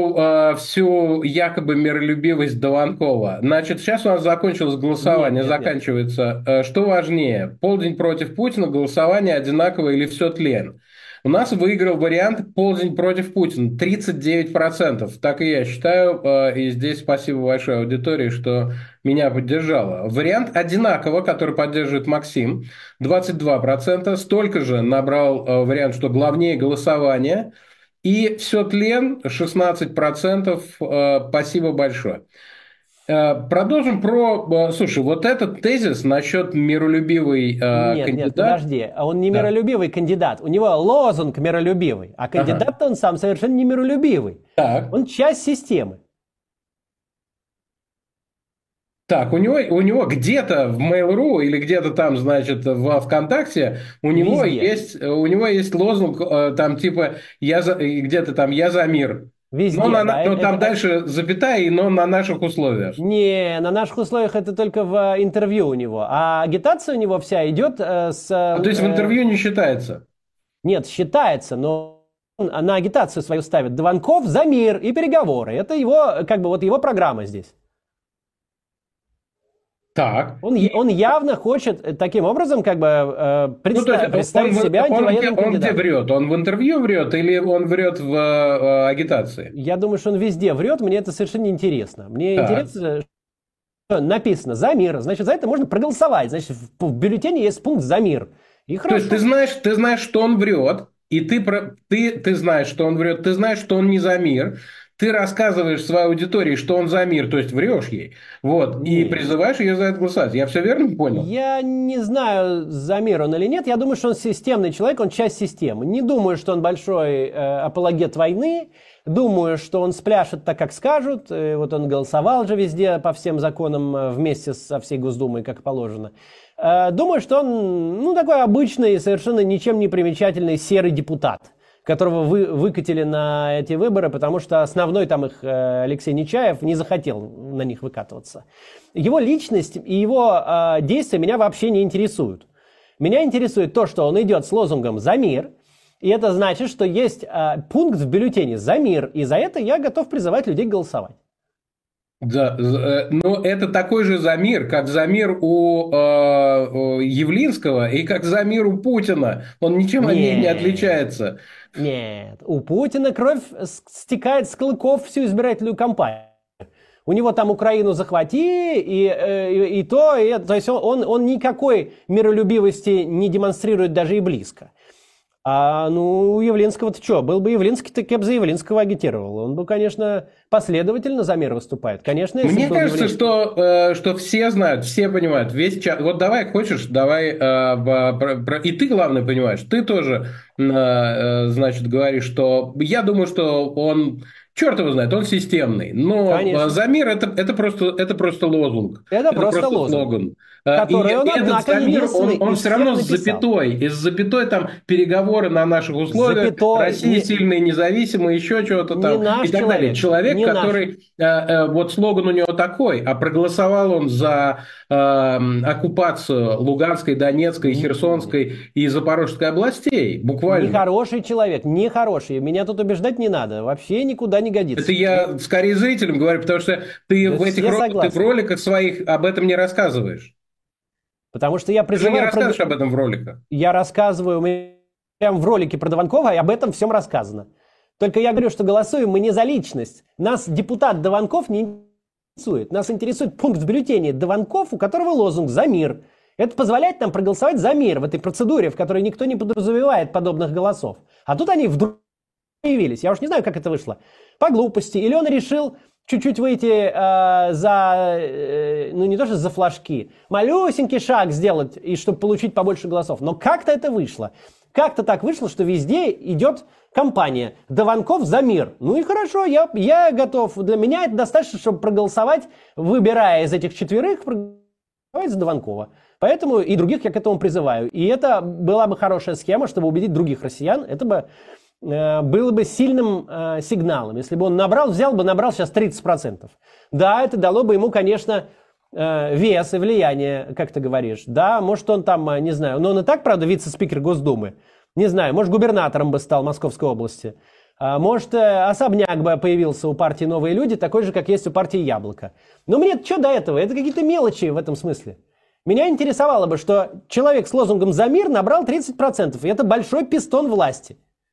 всю якобы миролюбивость Дованкова. Значит, сейчас у нас закончилось голосование, заканчивается. Что важнее, полдень против Путина, голосование одинаково или все тлен? У нас выиграл вариант «полдень против Путина» 39%. Так и я считаю. И здесь спасибо большой аудитории, что меня поддержала. Вариант «одинаково», который поддерживает Максим, 22%. Столько же набрал вариант, что главнее голосование. И все тлен 16%. Спасибо большое. Продолжим Слушай, вот этот тезис насчет миролюбивый кандидат... Нет, подожди. Он не миролюбивый кандидат. У него лозунг миролюбивый. А кандидат-то он сам совершенно не миролюбивый. Так. Он часть системы. Так, у него где-то в Mail.ru или где-то там, значит, в ВКонтакте у него есть лозунг там типа «Я за мир». Везде, да. Но там дальше запятая, и но на наших условиях. Не, на наших условиях это только в интервью у него. А агитация у него вся идет То есть в интервью не считается? Нет, считается, но он на агитацию свою ставит Дованков за мир и переговоры. Это его, как бы, вот его программа здесь. Так. Он явно хочет таким образом как бы Ну, то есть представить себя антивоенным он где кандидатом. врет? Он в интервью врет или он врет в агитации? Я думаю, что он везде врет, мне это совершенно не интересно. Мне Так. интересно, что написано «За мир», значит, за это можно проголосовать. Значит, в бюллетене есть пункт «За мир». И То есть хорошо. ты знаешь, что он врет, и ты знаешь, что он врет, ты знаешь, что он не за мир, ты рассказываешь своей аудитории, что он за мир, то есть врешь ей, вот, и Нет. призываешь ее за это голосовать. Я все верно понял? Я не знаю, за мир он или нет. Я думаю, что он системный человек, он часть системы. Не думаю, что он большой апологет войны. Думаю, что он спляшет так, как скажут. Вот он голосовал же везде по всем законам вместе со всей Госдумой, как положено. Думаю, что он, ну, такой обычный, совершенно ничем не примечательный серый депутат, которого выкатили на эти выборы, потому что основной там их Алексей Нечаев не захотел на них выкатываться. Его личность и его действия меня вообще не интересуют. Меня интересует то, что он идет с лозунгом «За мир», и это значит, что есть пункт в бюллетене «За мир», и за это я готов призывать людей голосовать. Да, но это такой же замир, как замир у Явлинского и как замир у Путина. Он ничем от них не Нет, отличается. нет. У Путина кровь стекает с клыков всю избирательную кампанию. У него там Украину захвати, и то, и это. То есть он никакой миролюбивости не демонстрирует даже и близко. А ну, у Явлинского-то что? Был бы Явлинский, так я бы за Явлинского агитировал. Он бы, конечно, последовательно за мир выступает. Конечно, если Мне был кажется, Явлинский. что все знают, все понимают. Весь чат. Вот давай, хочешь, давай. И ты, главное, понимаешь. Ты тоже, значит, говоришь, что я думаю, что он, черт его знает, он системный. Но Конечно. за мир это просто лозунг. Это Это просто просто лозунг, слоган. И который он, этот однако, Замир, единственный он из все всех равно с написал. запятой. И с запятой там переговоры на наших условиях, Запятой Россия сильная, независимая, еще чего-то не там и наш так далее. человек, Человек, не наш. который, вот слоган у него такой, а проголосовал он за оккупацию Луганской, Донецкой, Херсонской и Запорожской областей, буквально. Нехороший человек, нехороший. Меня тут убеждать не надо. Вообще никуда не Это годится. я скорее зрителям говорю, потому что ты Да, все ты в согласны. роликах своих об этом не рассказываешь. Потому что я Ты же не призываю... рассказываешь об этом в роликах. Я рассказываю, у меня прям в ролике про Дованкова, и об этом всем рассказано. Только я говорю, что голосуем мы не за личность. Нас депутат Дованков не интересует. Нас интересует пункт в бюллетене Дованков, у которого лозунг «За мир». Это позволяет нам проголосовать за мир в этой процедуре, в которой никто не подразумевает подобных голосов. А тут они вдруг появились. Я уж не знаю, как это вышло. По глупости. Или он решил чуть-чуть выйти ну не то что за флажки, малюсенький шаг сделать, и чтобы получить побольше голосов. Но как-то это вышло. Как-то так вышло, что везде идет кампания «Дованков за мир». Ну и хорошо, я готов. Для меня это достаточно, чтобы проголосовать, выбирая из этих четверых, проголосовать за Дованкова. Поэтому и других я к этому призываю. И это была бы хорошая схема, чтобы убедить других россиян. Это бы было бы сильным сигналом. Если бы он набрал сейчас 30%. Да, это дало бы ему, конечно, вес и влияние, как ты говоришь. Да, может он там, не знаю, но он и так, правда, вице-спикер Госдумы. Не знаю, может губернатором бы стал Московской области. Может особняк бы появился у партии «Новые люди», такой же, как есть у партии «Яблоко». Но мне что до этого? Это какие-то мелочи в этом смысле. Меня интересовало бы, что человек с лозунгом «За мир» набрал 30%. И это большой пистон власти.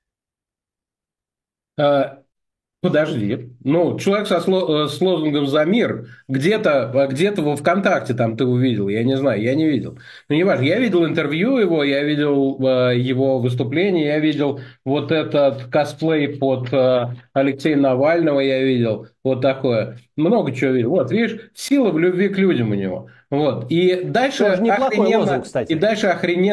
Подожди. Ну, человек с лозунгом «За мир» где-то во ВКонтакте там ты увидел, я не знаю, я не видел. Но неважно, я видел интервью его, я видел его выступление, я видел вот этот косплей под Алексея Навального, я видел вот такое. Много чего видел. Вот, видишь, сила в любви к людям у него. Вот. Тоже неплохой лозунг, И кстати. дальше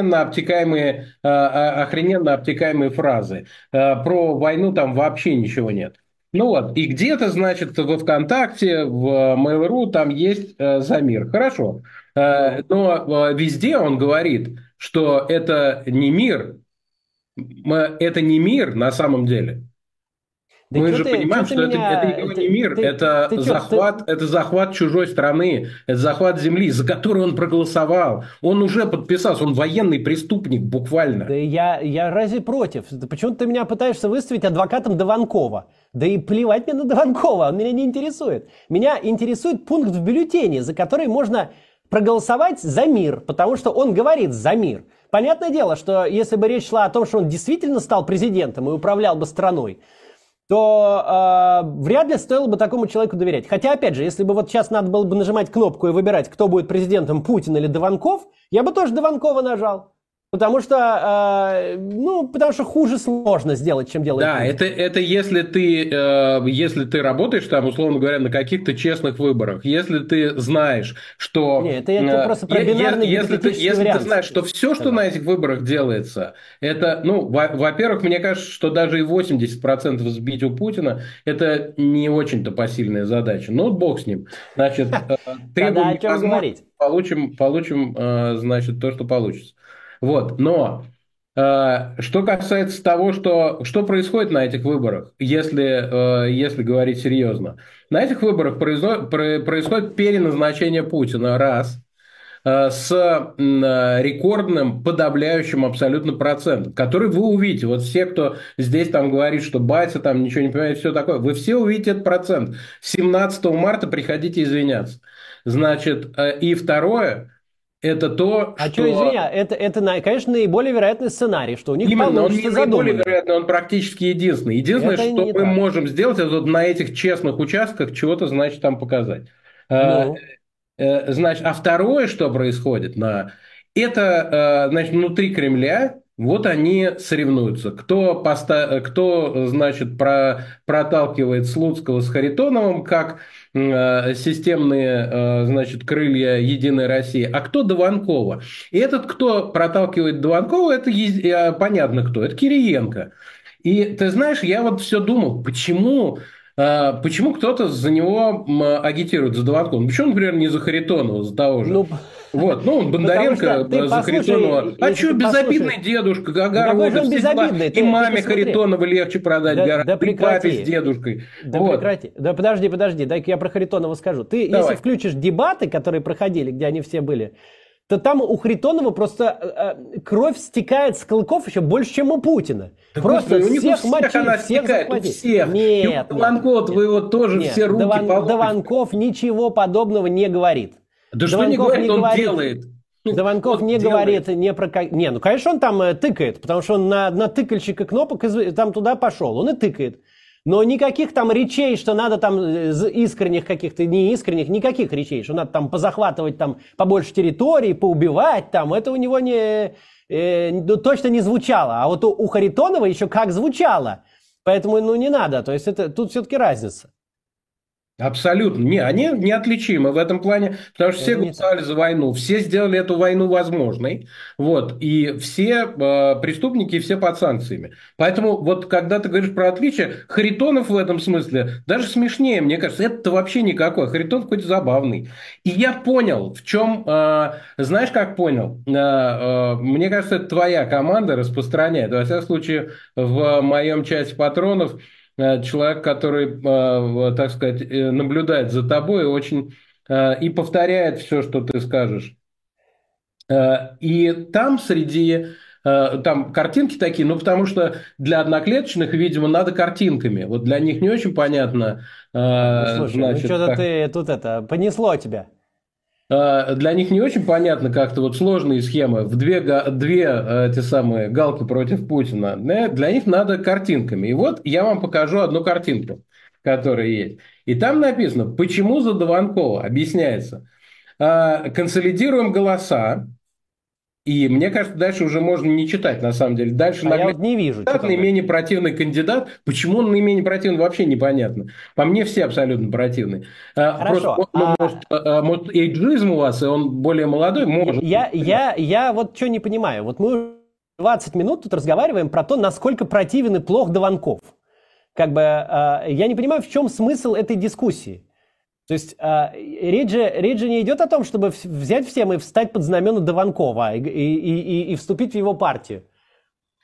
охрененно обтекаемые фразы. Про войну там вообще ничего нет. Ну вот, и где-то, значит, во ВКонтакте, в Mail.ru там есть Замир. Хорошо. Ну. Но везде он говорит, что это не мир на самом деле. Да Мы чё же ты, понимаем, чё ты что это меня... никакой не мир, ты чё, это захват чужой страны, это захват земли, за который он проголосовал. Он уже подписался, он военный преступник Да буквально. я разве против? Да почему ты меня пытаешься выставить адвокатом Дованкова? Да и плевать мне на Дованкова, он меня не интересует. Меня интересует пункт в бюллетене, за который можно проголосовать за мир, потому что он говорит за мир. Понятное дело, что если бы речь шла о том, что он действительно стал президентом и управлял бы страной, то вряд ли стоило бы такому человеку доверять. Хотя, опять же, если бы вот сейчас надо было бы нажимать кнопку и выбирать, кто будет президентом, Путин или Дованков, я бы тоже Дованкова нажал. Потому что хуже сложно сделать, чем делает Да, Путин. это если ты работаешь там, условно говоря, на каких-то честных выборах, если ты знаешь, что Не, это я тебе просто про бинарный гипотетический если ты вариант знаешь, что все, что сказал. на этих выборах делается, это, ну, во-первых, мне кажется, что даже и 80% сбить у Путина, это не очень-то посильная задача. Но вот бог с ним. Значит, Тогда требуем о чем невозможно, говорить? получим, значит, то, что получится. Вот, но что касается того, что происходит на этих выборах, если говорить серьезно. На этих выборах происходит переназначение Путина, раз, с рекордным, подавляющим абсолютно процентом, который вы увидите. Вот все, кто здесь там говорит, что батя там ничего не понимает, все такое, вы все увидите этот процент. 17 марта приходите извиняться. Значит, и второе, это то, А что, что... извини, конечно, наиболее вероятный сценарий, что у них Именно, он не получится наиболее задуманное. вероятный, он практически единственный. Единственное, Это что не мы так. можем сделать, это вот на этих честных участках чего-то, значит, там показать. Э, Ну, Значит, а второе, что происходит, значит, внутри Кремля, вот они соревнуются. Кто значит, проталкивает Слуцкого с Харитоновым, как системные, значит, крылья Единой России, а кто Дованкова. И этот, кто проталкивает Дованкова, это понятно кто, это Кириенко. И ты знаешь, я вот все думал, почему кто-то за него агитирует, за Дованкова? Ну, почему, например, не за Харитонова, за того же? ну, Вот, ну, потому что Бондаренко ты за послушай, Харитонова. А если что, ты безобидный послушаешь, дедушка, ну какой же огороды, он все дела. безобидный, И ты маме посмотри. Харитонова легче продать гораздо, Да и папе с прекрати. дедушкой. Да Вот, прекрати. Да подожди, дай-ка я про Харитонова скажу. Ты, если давай. включишь дебаты, которые проходили, где они все были, то там у Харитонова просто кровь стекает с клыков еще больше, чем у Путина. Да, Просто господи, у них у всех всех мочить, она всех стекает, у захватить. всех. И Нет, у Дованкова твоего тоже нет. все руки по локоть. Дованков ничего подобного не говорит. Да что не говорит, он делает. Дованков Он не делает. говорит не про... Не, ну, конечно, он там тыкает, потому что он на тыкальщика кнопок там туда пошел. Он и тыкает. Но никаких там речей, что надо там искренних каких-то, неискренних, никаких речей, что надо там позахватывать там побольше территории, поубивать там, это у него точно не звучало. А вот у Харитонова еще как звучало. Поэтому, ну, не надо. То есть тут все-таки разница. Абсолютно. Не, они неотличимы в этом плане, потому что все Это не так. голосовали за войну, все сделали эту войну возможной, вот, и все преступники, все под санкциями. Поэтому вот когда ты говоришь про отличие, Харитонов в этом смысле даже смешнее, мне кажется, это вообще никакой, Харитонов хоть забавный. И я понял, в чем, знаешь, как понял? Мне кажется, это твоя команда распространяет, во всяком случае, в моем чате патронов, человек, который, так сказать, наблюдает за тобой очень и повторяет все, что ты скажешь. И там там картинки такие, ну, потому что для одноклеточных, видимо, надо картинками. Вот для них не очень понятно, Ну, слушай, ну значит, что-то как... ты тут понесло тебя. Для них не очень понятно как-то вот сложные схемы в две эти самые галки против Путина. Для них надо картинками. И вот я вам покажу одну картинку, которая есть. И там написано, почему за Дованкова, объясняется. Консолидируем голоса. И мне кажется, дальше уже можно не читать, на самом деле. Дальше А я вот не вижу, что там наименее противный кандидат. Почему он наименее противный, вообще непонятно. По мне все абсолютно противные. Просто, Хорошо. ну, может, эйджизм у вас, и он более молодой, может. Я вот что не понимаю. Вот мы 20 минут тут разговариваем про то, насколько противен и плох Дованков. Как бы я не понимаю, в чем смысл этой дискуссии. То есть речь же не идет о том, чтобы взять всем и встать под знамена Дованкова и вступить в его партию.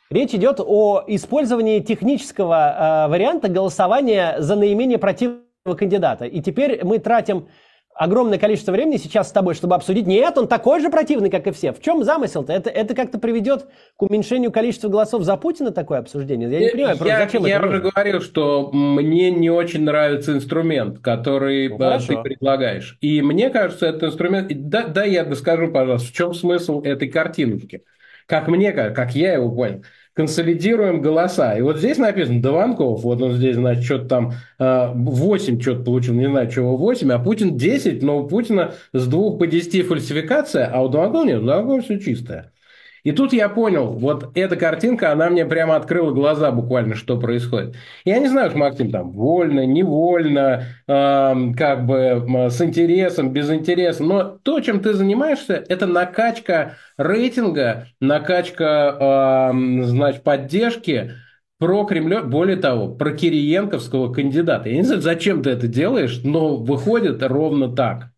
Речь идет о использовании технического варианта голосования за наименее противного кандидата. И теперь мы тратим огромное количество времени сейчас с тобой, чтобы обсудить, нет, он такой же противный, как и все. В чем замысел-то? Это как-то приведет к уменьшению количества голосов за Путина, такое обсуждение? Я не понимаю, зачем это? Я уже говорил, что мне не очень нравится инструмент, который ты предлагаешь. И мне кажется, этот инструмент... Да, я доскажу, пожалуйста, в чем смысл этой картиночки. Как мне кажется, как я его понял. Консолидируем голоса. И вот здесь написано Дованков, вот он здесь, значит, что-то там 8 что-то получил, не знаю, чего 8, а Путин 10, но у Путина с 2 по 10 фальсификация, а у Дованкова нет, у Дованкова все чистое. И тут я понял, вот эта картинка, она мне прямо открыла глаза буквально, что происходит. Я не знаю, Максим, там, вольно, невольно, как бы с интересом, без интереса, но то, чем ты занимаешься, это накачка рейтинга, накачка, значит, поддержки про Кремля, более того, про кириенковского кандидата. Я не знаю, зачем ты это делаешь, но выходит ровно так.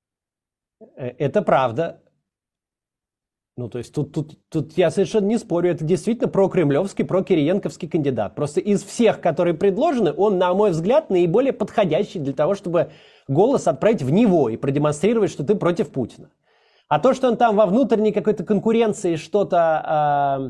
Это правда. Ну, то есть тут я совершенно не спорю, это действительно прокремлевский, прокириенковский кандидат. Просто из всех, которые предложены, он, на мой взгляд, наиболее подходящий для того, чтобы голос отправить в него и продемонстрировать, что ты против Путина. А то, что он там во внутренней какой-то конкуренции что-то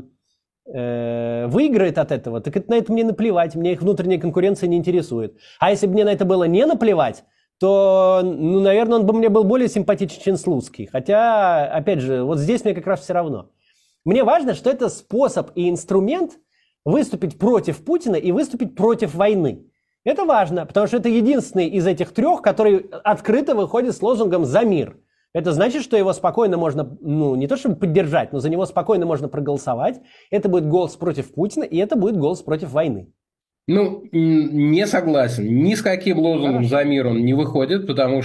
выиграет от этого, так на это мне наплевать, мне их внутренняя конкуренция не интересует. А если бы мне на это было не наплевать, то, ну, наверное, он бы мне был более симпатичен, чем Слуцкий. Хотя, опять же, вот здесь мне как раз все равно. Мне важно, что это способ и инструмент выступить против Путина и выступить против войны. Это важно, потому что это единственный из этих трех, который открыто выходит с лозунгом «За мир». Это значит, что его спокойно можно, ну, не то чтобы поддержать, но за него спокойно можно проголосовать. Это будет голос против Путина, и это будет голос против войны. Ну, не согласен. Ни с каким лозунгом «За мир» он не выходит, потому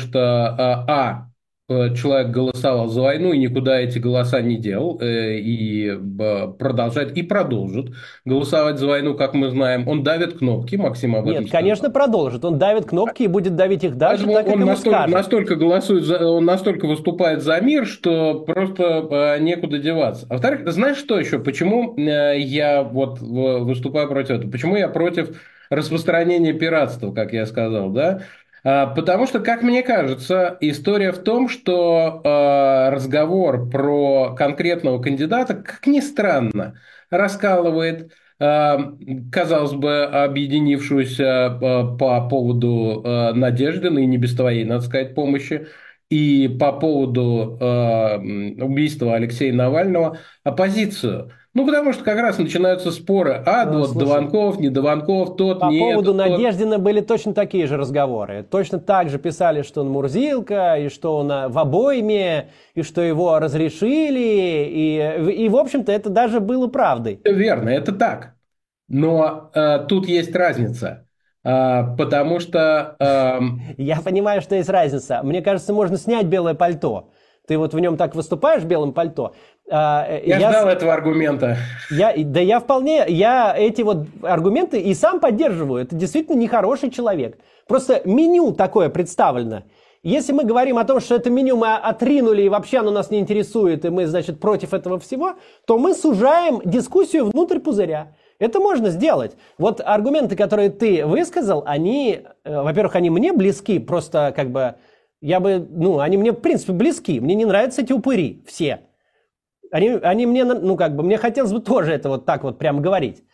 что, человек голосовал за войну и никуда эти голоса не дел, и продолжает, и продолжит голосовать за войну, как мы знаем. Он давит кнопки, Максим об этом Нет, конечно, продолжит. Он давит кнопки и будет давить их дальше, так как ему скажут. Настолько голосует, он настолько выступает за мир, что просто некуда деваться. А во-вторых, знаешь что еще? Почему я вот выступаю против этого? Почему я против распространения пиратства, как я сказал, да? Потому что, как мне кажется, история в том, что разговор про конкретного кандидата, как ни странно, раскалывает, казалось бы, объединившуюся по поводу Надеждиной, и не без твоей, надо сказать, помощи, и по поводу убийства Алексея Навального оппозицию. Ну, потому что как раз начинаются споры. Вот Дованков, не Дованков, тот, по не По поводу этот, Надеждина были точно такие же разговоры. Точно так же писали, что он Мурзилка, и что он в обойме, и что его разрешили. И в общем-то, это даже было правдой. Верно, это так. Но тут есть разница. Потому что... Я понимаю, что есть разница. Мне кажется, можно снять белое пальто. Ты вот в нем так выступаешь в белом пальто. Я ждал этого аргумента. Я эти вот аргументы и сам поддерживаю. Это действительно нехороший человек. Просто меню такое представлено. Если мы говорим о том, что это меню мы отринули и вообще оно нас не интересует, и мы, значит, против этого всего, то мы сужаем дискуссию внутрь пузыря. Это можно сделать. Вот аргументы, которые ты высказал, они, во-первых, они мне близки, просто как бы, они мне в принципе близки. Мне не нравятся эти упыри, все. Они мне, мне хотелось бы тоже это вот так вот прямо говорить.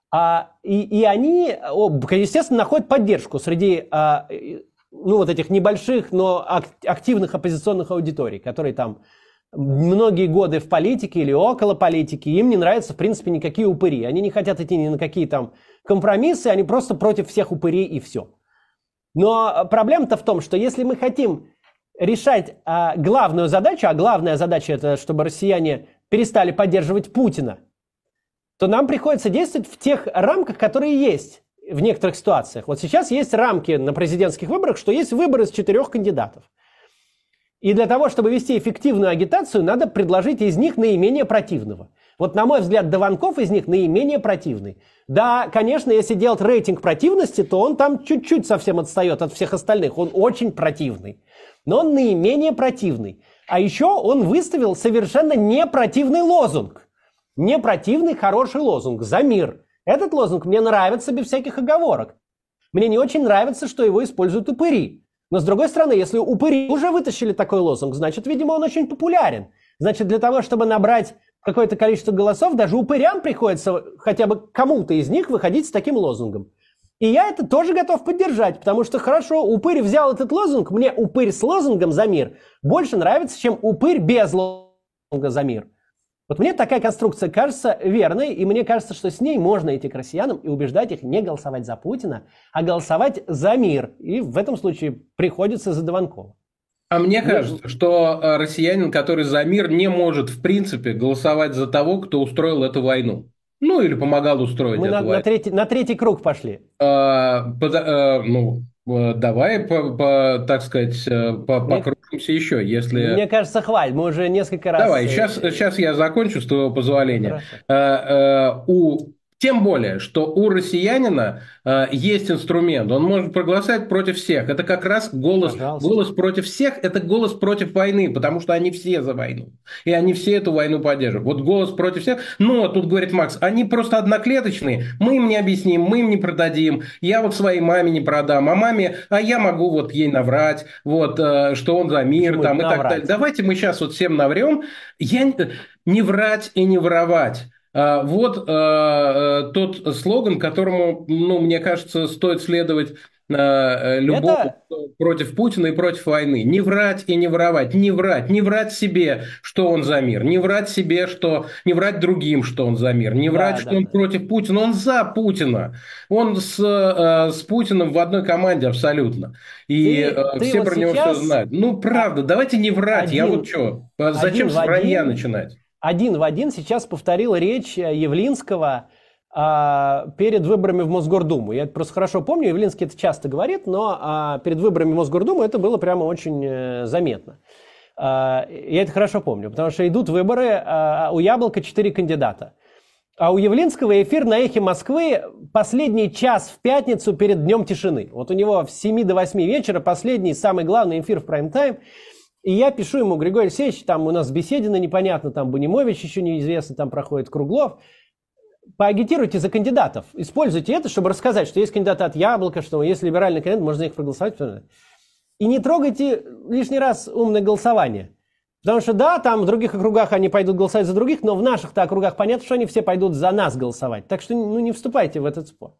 И они, естественно, находят поддержку среди, вот этих небольших, но активных оппозиционных аудиторий, которые там многие годы в политике или около политики, им не нравятся, в принципе, никакие упыри. Они не хотят идти ни на какие там компромиссы, они просто против всех упырей и все. Но проблема-то в том, что если мы хотим решать главную задачу, а главная задача это, чтобы россияне перестали поддерживать Путина, то нам приходится действовать в тех рамках, которые есть в некоторых ситуациях. Вот сейчас есть рамки на президентских выборах, что есть выборы из 4 кандидатов. И для того, чтобы вести эффективную агитацию, надо предложить из них наименее противного. Вот, на мой взгляд, Дованков из них наименее противный. Да, конечно, если делать рейтинг противности, то он там чуть-чуть совсем отстает от всех остальных. Он очень противный. Но он наименее противный. А еще он выставил совершенно непротивный лозунг. Мне противный хороший лозунг «За мир». Этот лозунг мне нравится без всяких оговорок. Мне не очень нравится, что его используют упыри. Но с другой стороны, если упыри уже вытащили такой лозунг, значит, видимо, он очень популярен. Значит, для того, чтобы набрать какое-то количество голосов, даже упырям приходится хотя бы кому-то из них выходить с таким лозунгом. И я это тоже готов поддержать, потому что хорошо, упырь взял этот лозунг, мне упырь с лозунгом «За мир» больше нравится, чем упырь без лозунга «За мир». Вот мне такая конструкция кажется верной, и мне кажется, что с ней можно идти к россиянам и убеждать их не голосовать за Путина, а голосовать за мир. И в этом случае приходится за Дованкова. А мне кажется, что россиянин, который за мир, не может, в принципе, голосовать за того, кто устроил эту войну. Ну, или помогал устроить Мы эту войну. на третий круг пошли. Давай, так сказать, покрутимся еще, если... Мне кажется, хватит. Мы уже несколько раз... Давай, сейчас я закончу, с твоего позволения. Тем более, что у россиянина есть инструмент, он может проголосовать против всех. Это как раз голос против всех, это голос против войны, потому что они все за войну. И они все эту войну поддерживают. Вот голос против всех. Но, тут говорит Макс, они просто одноклеточные, мы им не объясним, мы им не продадим. Я вот своей маме не продам, а я могу вот ей наврать, вот, что он за мир там, и так далее. Давайте мы сейчас вот всем наврем. Не врать и не воровать. Вот тот слоган, которому, мне кажется, стоит следовать любому против Путина и против войны. Не врать и не воровать. Не врать себе, что он за мир. Не врать себе, не врать другим, что он за мир. Не врать, что он против Путина. Он за Путина. Он с Путиным в одной команде абсолютно. И все про него все знают. Ну, правда, давайте не врать. Зачем с вранья начинать? Один в один сейчас повторил речь Явлинского перед выборами в Мосгордуму. Я это просто хорошо помню, Явлинский это часто говорит, но перед выборами в Мосгордуму это было прямо очень заметно. Я это хорошо помню, потому что идут выборы, у Яблока 4 кандидата. А у Явлинского эфир на «Эхе Москвы» последний час в пятницу перед Днем тишины. Вот у него с 7 до 8 вечера последний, самый главный эфир в прайм-тайм. И я пишу ему: Григорий Алексеевич, там у нас Беседина непонятно, там Бунимович еще неизвестно, там проходит Круглов. Поагитируйте за кандидатов. Используйте это, чтобы рассказать, что есть кандидаты от Яблока, что есть либеральный кандидат, можно за них проголосовать. И не трогайте лишний раз умное голосование. Потому что да, там в других округах они пойдут голосовать за других, но в наших-то округах понятно, что они все пойдут за нас голосовать. Так что не вступайте в этот спор.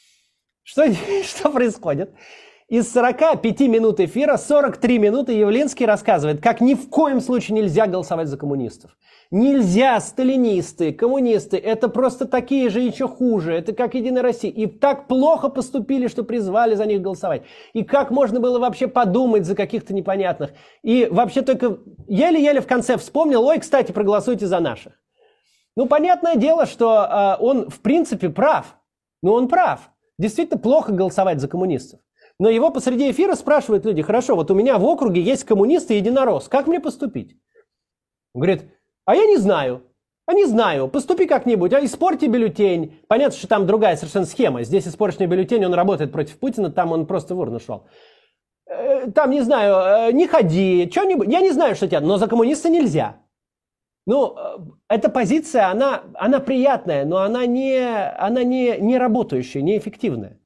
Что происходит? Из 45 минут эфира 43 минуты Явлинский рассказывает, как ни в коем случае нельзя голосовать за коммунистов. Нельзя, сталинисты, коммунисты, это просто такие же, еще хуже, это как Единая Россия. И так плохо поступили, что призвали за них голосовать. И как можно было вообще подумать за каких-то непонятных. И вообще только еле-еле в конце вспомнил: ой, кстати, проголосуйте за наших. Ну, понятное дело, что он в принципе прав. Ну, он прав. Действительно плохо голосовать за коммунистов. Но его посреди эфира спрашивают люди: хорошо, вот у меня в округе есть коммунисты и единорос, как мне поступить? Он говорит: а я не знаю. Поступи как-нибудь, испорти бюллетень. Понятно, что там другая совершенно схема. Здесь испорченный бюллетень, он работает против Путина, там он просто в урну шел. Там, не знаю, не ходи, что-нибудь. Я не знаю, что тебе, но за коммуниста нельзя. Ну, эта позиция, она приятная, но она не работающая, неэффективная.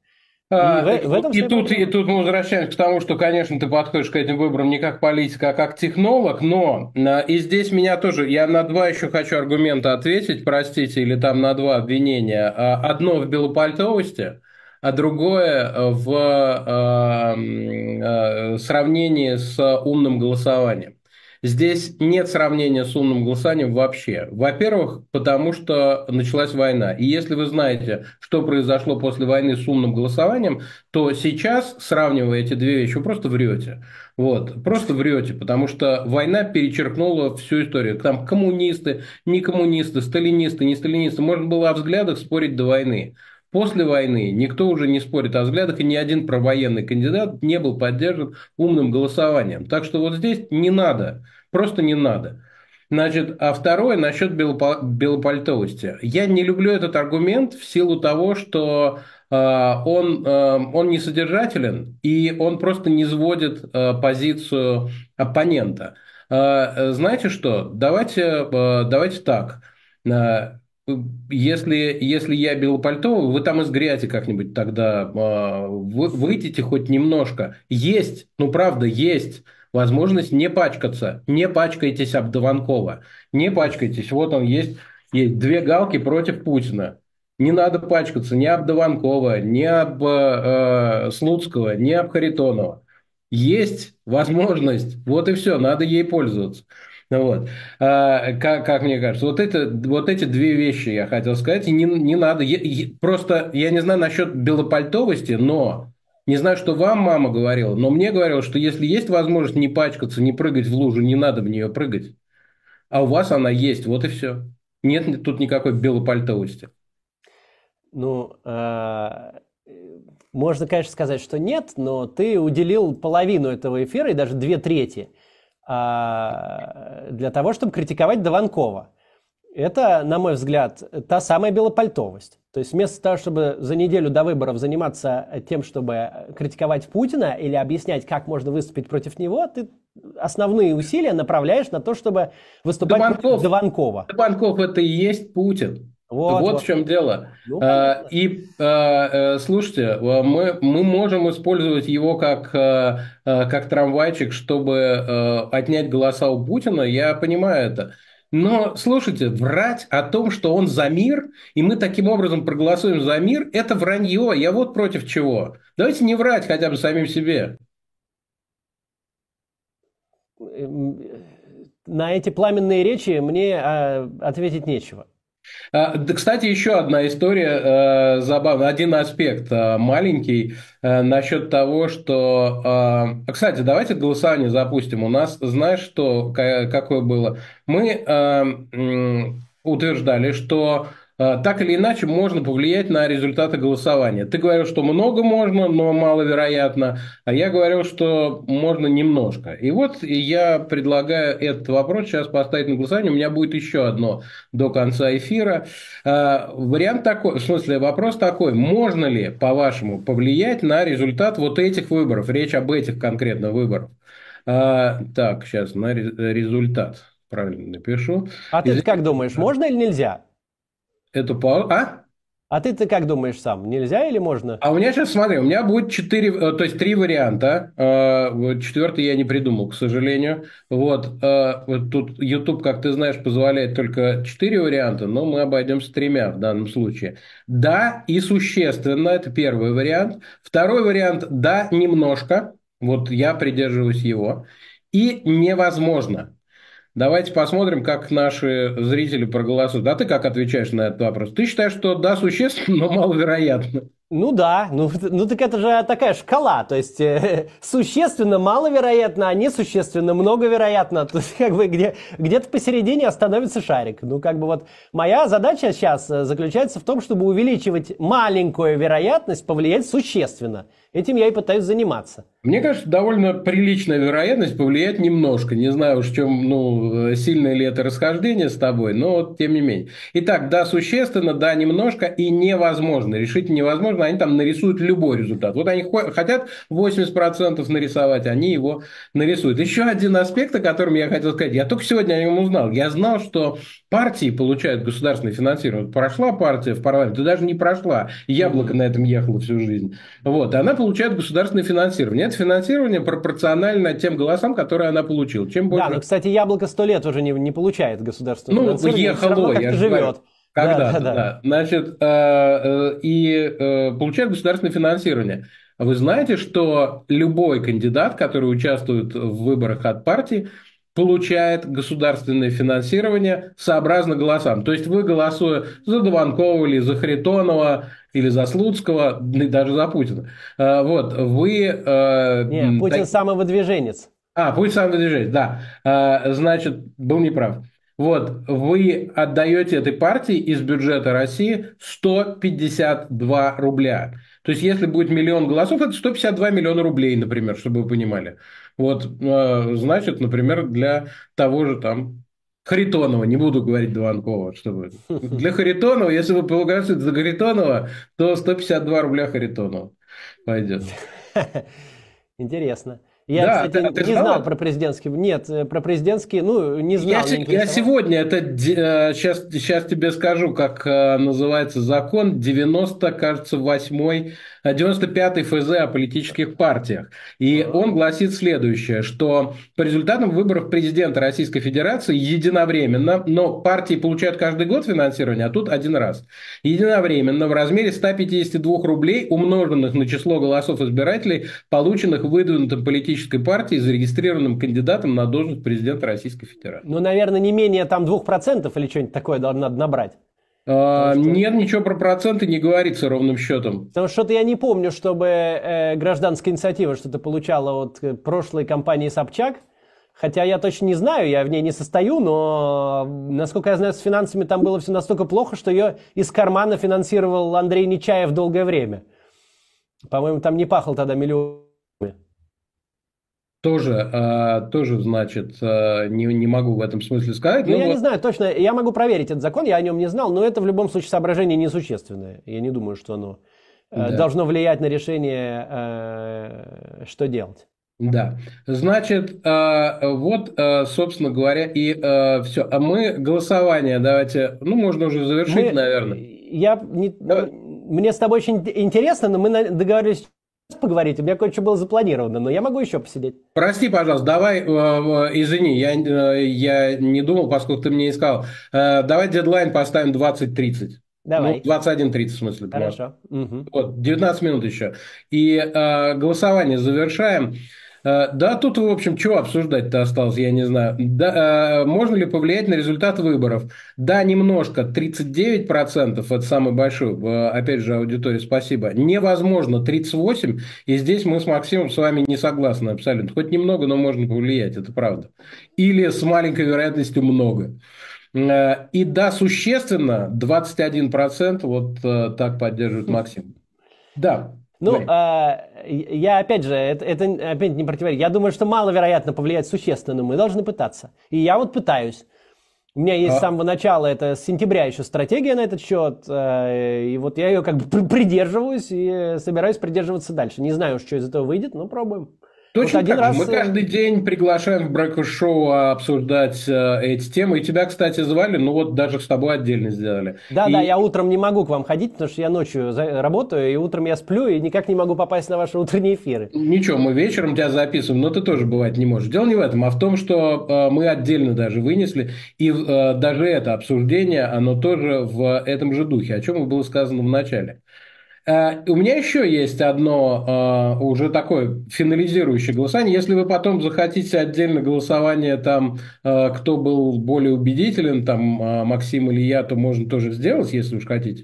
И тут мы возвращаемся к тому, что, конечно, ты подходишь к этим выборам не как политик, а как технолог, но и здесь меня тоже, я на 2 еще хочу аргумента ответить, простите, или там на 2 обвинения. Одно в белопальтовости, а другое в сравнении с умным голосованием. Здесь нет сравнения с умным голосованием вообще. Во-первых, потому что началась война. И если вы знаете, что произошло после войны с умным голосованием, то сейчас, сравнивая эти 2 вещи, вы просто врете. Вот, просто врете, потому что война перечеркнула всю историю. Там коммунисты, не коммунисты, сталинисты, не сталинисты. Можно было о взглядах спорить до войны. После войны никто уже не спорит о взглядах, и ни один провоенный кандидат не был поддержан умным голосованием. Так что вот здесь не надо, просто не надо. Значит, а второе насчет белопальтовости. Я не люблю этот аргумент в силу того, что он не содержателен, и он просто не сводит позицию оппонента. Знаете что? Давайте так. А, если я Белопальтова, вы там из грязи как-нибудь тогда выйдите хоть немножко. Есть, ну правда, есть возможность не пачкаться. Не пачкайтесь об Дованкова. Не пачкайтесь. Вот он есть две галки против Путина. Не надо пачкаться ни об Дованкова, ни об Слуцкого, ни об Харитонова. Есть возможность, вот и все, надо ей пользоваться. Вот. Как мне кажется, вот эти две вещи я хотел сказать, и не надо, просто я не знаю насчет белопальтовости, но не знаю, что вам мама говорила, но мне говорила, что если есть возможность не пачкаться, не прыгать в лужу, не надо в нее прыгать, а у вас она есть, вот и все. Нет тут никакой белопальтовости. Ну, можно, конечно, сказать, что нет, но ты уделил половину этого эфира и даже две трети для того, чтобы критиковать Дованкова. Это, на мой взгляд, та самая белопальтовость. То есть вместо того, чтобы за неделю до выборов заниматься тем, чтобы критиковать Путина или объяснять, как можно выступить против него, ты основные усилия направляешь на то, чтобы выступать против Дованкова. Дованков это и есть Путин. Вот в чем дело. Ну, понятно. Слушайте, мы можем использовать его как трамвайчик, чтобы отнять голоса у Путина, я понимаю это. Но, слушайте, врать о том, что он за мир, и мы таким образом проголосуем за мир, это вранье. Я вот против чего. Давайте не врать хотя бы самим себе. На эти пламенные речи мне ответить нечего. Да, кстати, еще одна история забавная, один аспект маленький насчет того, что... Кстати, давайте голосование запустим. У нас, знаешь, что, какое было? Мы утверждали, что так или иначе можно повлиять на результаты голосования. Ты говорил, что много можно, но маловероятно, а я говорил, что можно немножко. И вот я предлагаю этот вопрос сейчас поставить на голосование. У меня будет еще одно до конца эфира. Вариант такой, в смысле, вопрос такой: можно ли, по-вашему, повлиять на результат вот этих выборов? Речь об этих конкретно выборах. Так, сейчас на результат правильно напишу. А ты как думаешь, можно или нельзя? А ты как думаешь сам, нельзя или можно? А у меня сейчас, смотри, у меня будет то есть три варианта. Четвертый я не придумал, к сожалению. Вот тут YouTube, как ты знаешь, позволяет только 4 варианта, но мы обойдемся тремя в данном случае. Да, и существенно, это первый вариант. Второй вариант, да, немножко. Вот я придерживаюсь его. И невозможно. Давайте посмотрим, как наши зрители проголосуют. А ты как отвечаешь на этот вопрос? Ты считаешь, что да, существенно, но маловероятно? Ну да, ну так это же такая шкала, то есть существенно маловероятно, а несущественно многовероятно, то есть как бы где-то посередине остановится шарик. Ну как бы вот моя задача сейчас заключается в том, чтобы увеличивать маленькую вероятность повлиять существенно. Этим я и пытаюсь заниматься. Мне кажется, довольно приличная вероятность повлиять немножко. Не знаю уж, в чем, сильное ли это расхождение с тобой, но вот тем не менее. Итак, да, существенно, да, немножко и невозможно. Решительно невозможно, они там нарисуют любой результат. Вот они хотят 80% нарисовать, они его нарисуют. Еще один аспект, о котором я хотел сказать. Я только сегодня о нем узнал. Я знал, что партии получают государственное финансирование. Прошла партия в парламенте, даже не прошла. Яблоко на этом ехало всю жизнь. Вот, она получает государственное финансирование. Это финансирование пропорционально тем голосам, которые она получила. Чем больше... Да, но, кстати, Яблоко 100 лет уже не получает государственное финансирование. Ехало, я живет. Когда-то, да. Значит, получает государственное финансирование. Вы знаете, что любой кандидат, который участвует в выборах от партии, получает государственное финансирование сообразно голосам. То есть вы, голосуя за Дованкова или за Харитонова, или за Слуцкого, и даже за Путина, вот, вы... Не, Путин самовыдвиженец. Путин самовыдвиженец, да. Значит, был неправ. Вот, вы отдаете этой партии из бюджета России 152 рубля. То есть, если будет миллион голосов, это 152 миллиона рублей, например, чтобы вы понимали. Вот, значит, например, для того же там Харитонова, не буду говорить Дованкова, чтобы... Для Харитонова, если вы проголосуете за Харитонова, то 152 рубля Харитонова пойдет. Интересно. Я, Да, кстати, ты не знал знал это? про президентский. Нет, про президентский, ну, не знал, не Я интересовал. сегодня, сейчас тебе скажу, как называется закон 90, кажется, 8, 95 ФЗ о политических партиях. И он гласит следующее, что по результатам выборов президента Российской Федерации единовременно, но партии получают каждый год финансирование, а тут один раз, единовременно в размере 152 рублей, умноженных на число голосов избирателей, полученных выдвинутым политической партией, зарегистрированным кандидатом на должность президента Российской Федерации. Ну, наверное, не менее там 2% или что-нибудь такое надо набрать. Потому что, Нет, ничего про проценты не говорится ровным счетом. потому что что-то я не помню, чтобы гражданская инициатива что-то получала от прошлой компании Собчак. Хотя я точно не знаю, я в ней не состою, но, насколько я знаю, с финансами там было все настолько плохо, что ее из кармана финансировал Андрей Нечаев долгое время. По-моему, там не пахал тогда миллион. Тоже, значит, не могу в этом смысле сказать. Ну, Ну, я не вот, знаю точно, я могу проверить этот закон, я о нем не знал, но это в любом случае соображение несущественное. Я не думаю, что оно да. должно влиять на решение, что делать. Да, значит, вот, собственно говоря, и все. А мы голосование давайте, ну, можно уже завершить, наверное. Мне с тобой очень интересно, но мы договорились поговорить, у меня кое-что было запланировано, но я могу еще посидеть. Прости, пожалуйста, давай, извини, я не думал, поскольку ты мне не сказал. Давай дедлайн поставим 20:30. Давай. Ну, 21:30 в смысле. Хорошо. Угу. Вот, 19 минут еще. И голосование завершаем. Да, тут, в общем, чего обсуждать-то осталось, я не знаю. Да, можно ли повлиять на результат выборов? Да, немножко, 39%, это самый большой, опять же, аудитория, спасибо. Невозможно, 38%, и здесь мы с Максимом с вами не согласны абсолютно. Хоть немного, но можно повлиять, это правда. Или с маленькой вероятностью много. И да, существенно, 21%, вот так поддерживает Максим. Да. Ну, я опять же, это опять не противоречит. Я думаю, что маловероятно повлиять существенно, но мы должны пытаться. И я вот пытаюсь. У меня есть с самого начала, это с сентября еще стратегия на этот счет, и вот я ее как бы придерживаюсь и собираюсь придерживаться дальше. Не знаю, что из этого выйдет, но пробуем. Точно Вот один так же. раз... Мы каждый день приглашаем в брейкфаст-шоу обсуждать эти темы. И тебя, кстати, звали, ну вот даже с тобой отдельно сделали. Да, я утром не могу к вам ходить, потому что я ночью работаю, и утром я сплю, и никак не могу попасть на ваши утренние эфиры. Ничего, мы вечером тебя записываем, но ты тоже бывать не можешь. Дело не в этом, а в том, что мы отдельно даже вынесли, и даже это обсуждение, оно тоже в этом же духе, о чем и было сказано в начале. У меня еще есть одно уже такое финализирующее голосование. Если вы потом захотите отдельно голосование, там, кто был более убедителен, там, Максим или я, то можно тоже сделать, если уж хотите.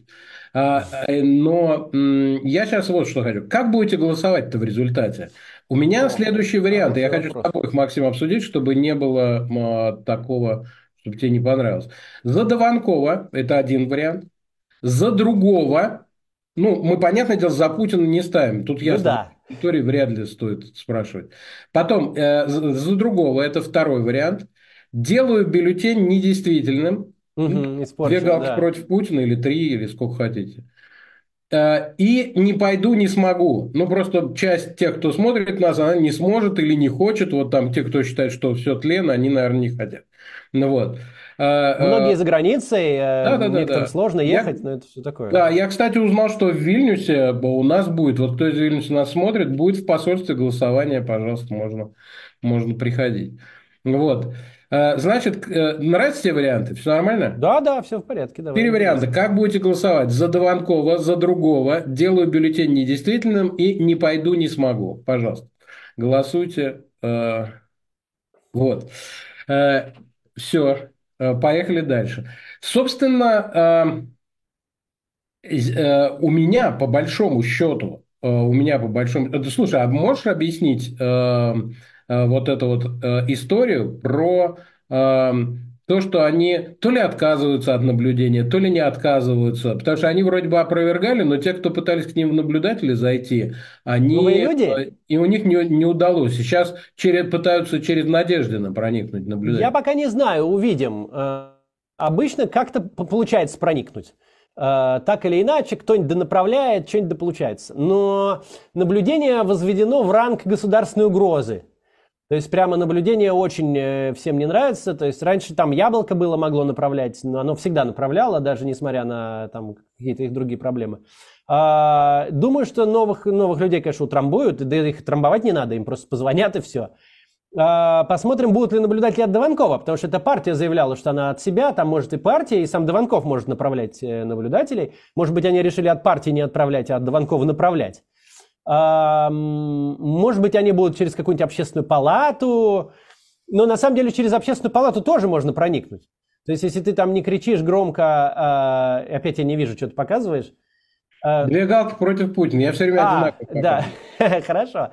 Но я сейчас вот что хочу. Как будете голосовать-то в результате? У меня следующий вариант. Я хочу с тобой, Максим, обсудить, чтобы не было такого, чтобы тебе не понравилось. За Дованкова – это один вариант. За другого... Ну, мы, понятное дело, за Путина не ставим. Тут ясно, да. аудитории вряд ли стоит спрашивать. Потом, за другого, это второй вариант. Делаю бюллетень недействительным. Две галки против Путина, или 3, или сколько хотите. И не пойду, не смогу. Ну, просто часть тех, кто смотрит нас, она не сможет или не хочет. Вот там те, кто считает, что все тлен, они, наверное, не хотят. Ну, вот. Многие за границей, некоторым сложно ехать, но это все такое. Да, я, кстати, узнал, что в Вильнюсе у нас будет, вот кто из Вильнюса нас смотрит, будет в посольстве голосование, пожалуйста, можно приходить. Вот. Значит, нравятся тебе варианты? Все нормально? Да, все в порядке. 4 варианта. Как будете голосовать? За Дованкова, за другого, делаю бюллетень недействительным и не пойду, не смогу. Пожалуйста, голосуйте. Вот. Все. Поехали дальше. Собственно, у меня по большому счету, слушай, а можешь объяснить вот эту вот историю про то, что они то ли отказываются от наблюдения, то ли не отказываются, потому что они вроде бы опровергали, но те, кто пытались к ним в наблюдатели зайти, и у них не удалось. Сейчас пытаются через Надеждина проникнуть в наблюдателя. Я пока не знаю, увидим. Обычно как-то получается проникнуть. Так или иначе, кто-нибудь донаправляет, что-нибудь дополучается. Но наблюдение возведено в ранг государственной угрозы. То есть прямо наблюдение очень всем не нравится. То есть раньше там яблоко было, могло направлять, но оно всегда направляло, даже несмотря на там какие-то их другие проблемы. Думаю, что новых людей, конечно, утрамбуют, да их трамбовать не надо, им просто позвонят и все. Посмотрим, будут ли наблюдатели от Дованкова, потому что эта партия заявляла, что она от себя, там может и партия, и сам Дованков может направлять наблюдателей. Может быть, они решили от партии не отправлять, а от Дованкова направлять. Может быть, они будут через какую-нибудь общественную палату, но на самом деле через общественную палату тоже можно проникнуть. То есть, если ты там не кричишь громко, опять я не вижу, что ты показываешь. Две галки против Путина, я все время одинаково. Да, хорошо.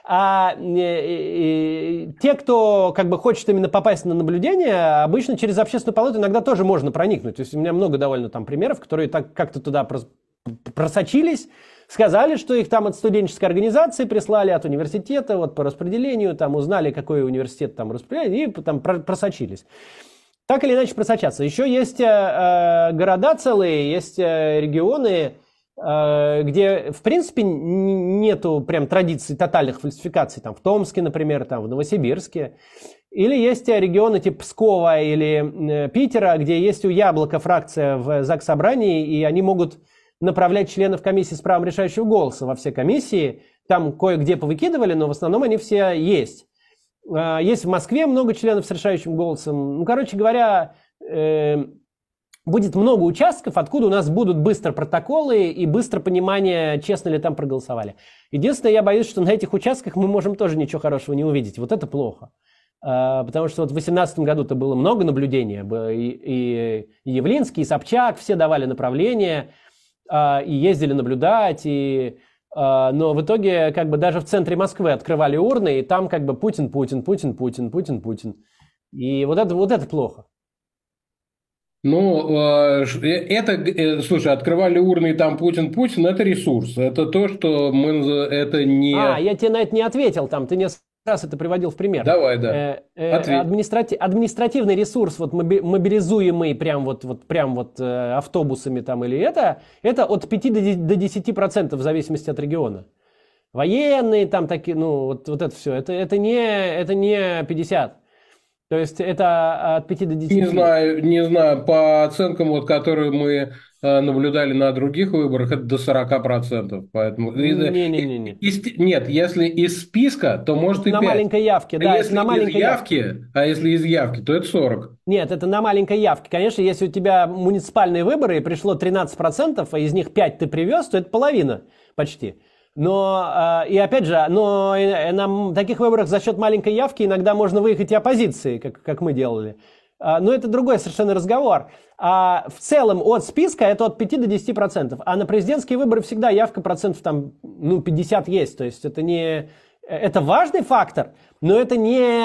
Те, кто как бы хочет именно попасть на наблюдение, обычно через общественную палату иногда тоже можно проникнуть. То есть у меня много довольно там примеров, которые так как-то туда просочились, сказали, что их там от студенческой организации прислали, от университета, вот по распределению, там узнали, какой университет там распределяет, и там просочились. Так или иначе просочатся. Еще есть города целые, есть регионы, где, в принципе, нету прям традиций тотальных фальсификаций, там в Томске, например, там в Новосибирске. Или есть регионы типа Пскова или Питера, где есть у Яблока фракция в Заксобрании, и они могут направлять членов комиссии с правом решающего голоса во все комиссии. Там кое-где повыкидывали, но в основном они все есть. Есть в Москве много членов с решающим голосом. Ну, короче говоря, будет много участков, откуда у нас будут быстро протоколы и быстро понимание, честно ли там проголосовали. Единственное, я боюсь, что на этих участках мы можем тоже ничего хорошего не увидеть. Вот это плохо. Потому что вот в 2018 году-то было много наблюдения. И Явлинский, и Собчак, все давали направления, и ездили наблюдать, но в итоге как бы даже в центре Москвы открывали урны, и там как бы Путин. И вот это плохо. Ну, слушай, открывали урны, и там Путин, это ресурс. Это то, что это не... Я тебе на это не ответил, там, ты несколько раз это приводил в пример. Давай, да. Административный ресурс, вот мобилизуемый прям автобусами там или это от 5 до 10% в зависимости от региона. Военные там такие, ну, вот это все, это не 50. То есть это от 5 до 10. Не знаю, по оценкам, вот, которые мы наблюдали на других выборах, это до 40%. Поэтому... Не. Нет, если из списка, то может и 5. На маленькой явке, да. Если из явки, то это 40. Нет, это на маленькой явке. Конечно, если у тебя муниципальные выборы и пришло 13%, а из них 5 ты привез, то это половина почти. Но, и опять же, на таких выборах за счет маленькой явки иногда можно выехать и оппозиции, как мы делали. Но это другой совершенно разговор. В целом от списка это от 5 до 10%. А на президентские выборы всегда явка процентов там, 50 есть. То есть это важный фактор, но это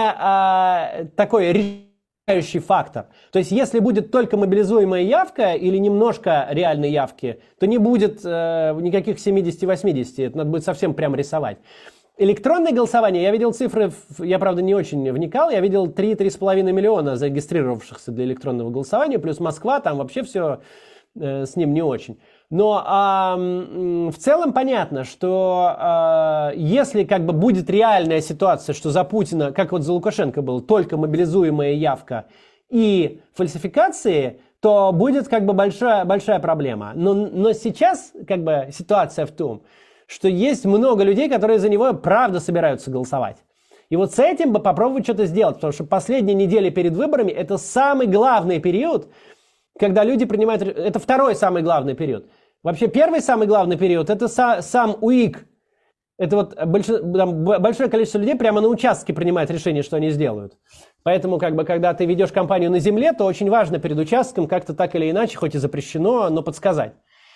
не такой решающий фактор. То есть если будет только мобилизуемая явка или немножко реальной явки, то не будет никаких 70-80. Это надо будет совсем прямо рисовать. Электронное голосование, я видел цифры, я, правда, не очень вникал, я видел 3-3,5 миллиона зарегистрировавшихся для электронного голосования, плюс Москва, там вообще все с ним не очень. Но в целом понятно, что если как бы будет реальная ситуация, что за Путина, как вот за Лукашенко было, только мобилизуемая явка и фальсификации, то будет как бы большая проблема. Но сейчас как бы ситуация в том, что есть много людей, которые за него правда собираются голосовать. И вот с этим бы попробовать что-то сделать, потому что последние недели перед выборами это самый главный период, когда люди принимают... Это второй самый главный период. Вообще первый самый главный период это сам УИК. Это вот большое количество людей прямо на участке принимает решение, что они сделают. Поэтому, как бы, когда ты ведешь кампанию на земле, то очень важно перед участком как-то так или иначе, хоть и запрещено, но подсказать.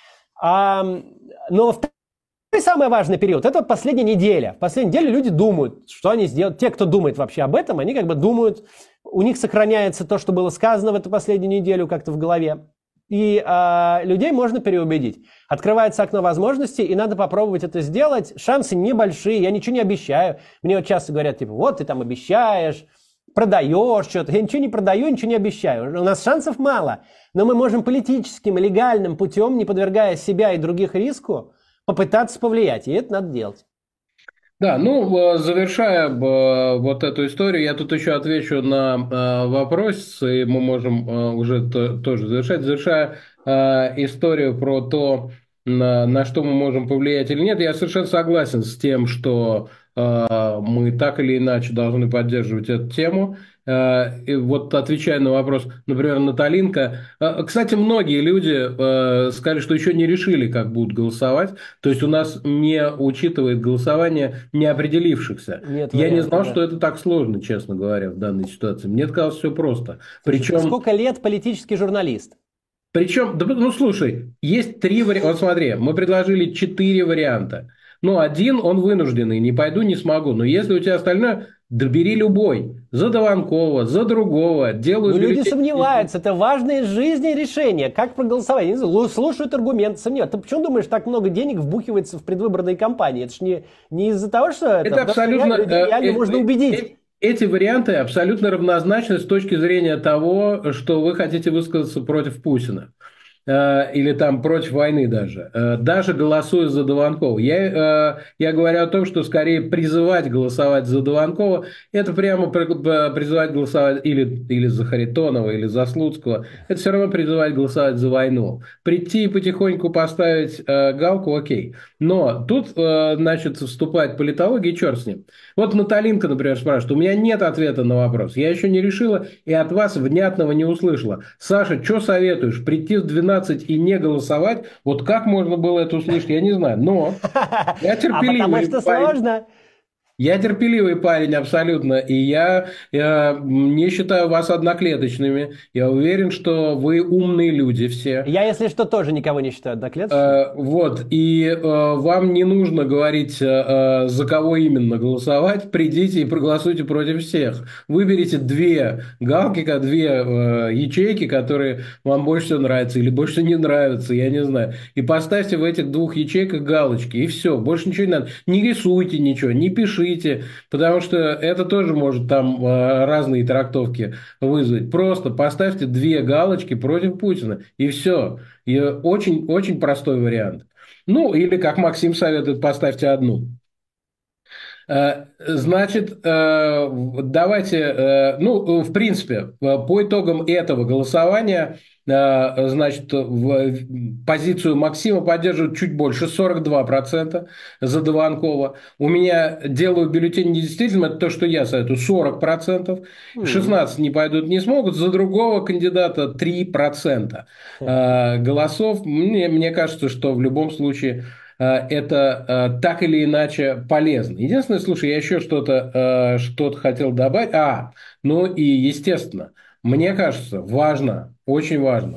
Но самый важный период – это вот последняя неделя. В последней неделе люди думают, что они сделают. Те, кто думает вообще об этом, они как бы думают, у них сохраняется то, что было сказано в эту последнюю неделю как-то в голове. И людей можно переубедить. Открывается окно возможностей, и надо попробовать это сделать. Шансы небольшие, я ничего не обещаю. Мне вот часто говорят, типа, вот ты там обещаешь, продаешь что-то. Я ничего не продаю, ничего не обещаю. У нас шансов мало. Но мы можем политическим и легальным путем, не подвергая себя и других риску, попытаться повлиять. И это надо делать. Да, ну, завершая вот эту историю, я тут еще отвечу на вопрос, и мы можем уже тоже завершать. Завершая историю про то, на что мы можем повлиять или нет, я совершенно согласен с тем, что мы так или иначе должны поддерживать эту тему. И вот отвечая на вопрос, например, Наталинка, кстати, многие люди сказали, что еще не решили, как будут голосовать. То есть у нас не учитывает голосование неопределившихся. Нет Я не вариантов, знал, да. что это так сложно, честно говоря, в данной ситуации. Мне казалось все просто. Слушай, ты Причем, сколько лет политический журналист? да, ну слушай, есть три варианта. Вот смотри, мы предложили четыре варианта. Ну, один, он вынужденный, не пойду, не смогу. Но если у тебя остальное, да бери любой. За Дованкова, за другого. Ну, Делают люди бюллетени. сомневаются, это важное жизни решение. Как проголосовать? Они слушают аргументы, сомневаются. Ты почему думаешь, так много денег вбухивается в предвыборные кампании? Это ж не из-за того, что это, Это потому что абсолютно... людей реально можно убедить. Эти варианты абсолютно равнозначны с точки зрения того, что вы хотите высказаться против Путина. Или там против войны даже, даже голосуя за Дованкова. Я говорю о том, что скорее призывать голосовать за Дованкова, это прямо призывать голосовать или за Харитонова, или за Слуцкого, это все равно призывать голосовать за войну. Прийти и потихоньку поставить галку, окей. Но тут, значит, вступает политология, и черт с ним. Вот Наталинка, например, спрашивает, у меня нет ответа на вопрос, я еще не решила и от вас внятного не услышала. Саша, что советуешь, прийти в 12 и не голосовать? Вот как можно было это услышать, я не знаю, но я А потому терпеливый что парень. сложно. Я терпеливый парень абсолютно, и я не считаю вас одноклеточными. Я уверен, что вы умные люди все. Я, если что, тоже никого не считаю одноклеточным. Вот, и вам не нужно говорить, за кого именно голосовать. Придите и проголосуйте против всех. Выберите две галки, две ячейки, которые вам больше всего нравятся или больше не нравятся, я не знаю. И поставьте в этих двух ячейках галочки, и все. Больше ничего не надо. Не рисуйте ничего, не пишите, потому что это тоже может там разные трактовки вызвать. Просто поставьте две галочки против Путина, и все. И очень простой вариант. Ну, или, как Максим советует, поставьте одну. Значит, давайте, ну, в принципе, по итогам этого голосования, значит, позицию Максима поддерживают чуть больше, 42% за Дованкова. У меня делаю бюллетень недействительным, это то, что я советую, 40%. 16 не пойдут, не смогут. За другого кандидата 3% голосов. Мне кажется, что в любом случае это так или иначе полезно. Единственное, слушай, я еще что-то хотел добавить. Ну и естественно, мне кажется, важно, очень важно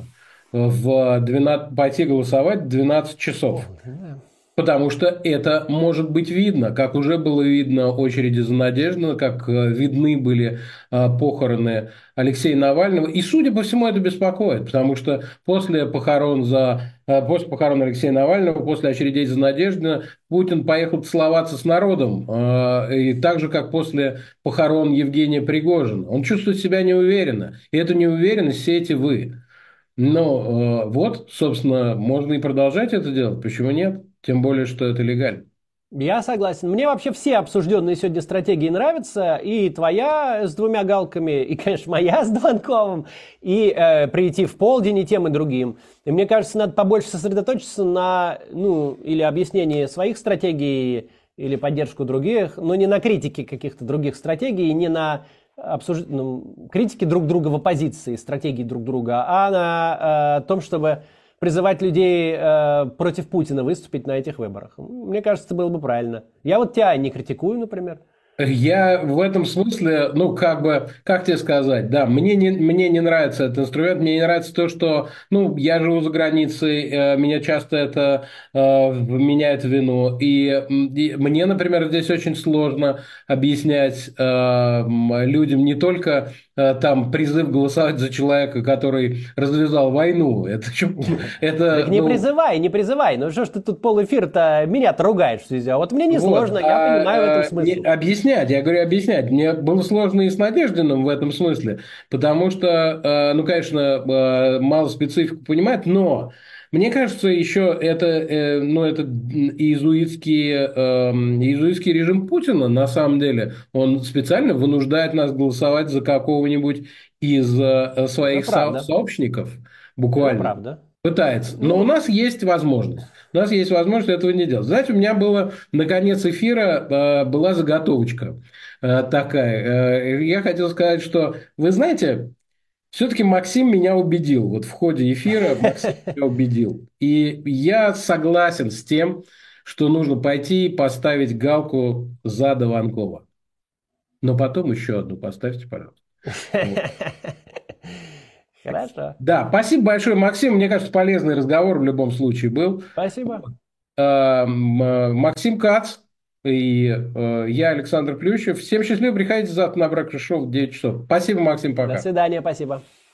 пойти голосовать в 12 часов. Потому что это может быть видно, как уже было видно очереди за Надеждиной, как видны были похороны Алексея Навального. И, судя по всему, это беспокоит, потому что после похорон Алексея Навального, после очередей за Надеждиной, Путин поехал целоваться с народом. И так же, как после похорон Евгения Пригожина. Он чувствует себя неуверенно. И эту неуверенность сеете вы. Но вот, собственно, можно и продолжать это делать. Почему нет? Тем более, что это легально. Я согласен. Мне вообще все обсужденные сегодня стратегии нравятся. И твоя с двумя галками, и, конечно, моя с Дованковым. И прийти в полдень и тем, и другим. И мне кажется, надо побольше сосредоточиться на, ну, или объяснении своих стратегий, или поддержку других, но не на критике каких-то других стратегий, не на критике друг друга в оппозиции, стратегии друг друга, а на том, чтобы призывать людей против Путина выступить на этих выборах. Мне кажется, это было бы правильно. Я вот тебя не критикую, например. Я в этом смысле, ну, как тебе сказать, да, мне не нравится этот инструмент, мне не нравится то, что, ну, я живу за границей, меня часто это меняет в вину, и мне, например, здесь очень сложно объяснять людям не только там призыв голосовать за человека, который развязал войну, Так не призывай, не призывай, ну что ж ты тут полэфир-то меня-то ругаешь в связи, а вот мне не сложно, я понимаю в этом смысле. Объяснять. Мне было сложно и с Надеждиным в этом смысле, потому что, ну, конечно, мало специфику понимает, но Мне кажется, еще ну, это иезуитский режим Путина, на самом деле, он специально вынуждает нас голосовать за какого-нибудь из Это своих правда. сообщников, Это буквально. правда. Пытается. Но у Ну, нас есть возможность. У нас есть возможность этого не делать. Знаете, у меня было на конец эфира была заготовочка такая. Я хотел сказать, что, вы знаете, все-таки Максим меня убедил. Вот в ходе эфира Максим меня убедил. И я согласен с тем, что нужно пойти и поставить галку за Дованкова. Но потом еще одну поставьте, пожалуйста. Вот. хорошо. Да, спасибо большое, Максим. Мне кажется, полезный разговор в любом случае был. Спасибо. Максим Кац и я, Александр Плющев. Всем счастливо. Приходите завтра на Брак Шоу в 9 часов. Спасибо, Максим, До пока. свидания, спасибо.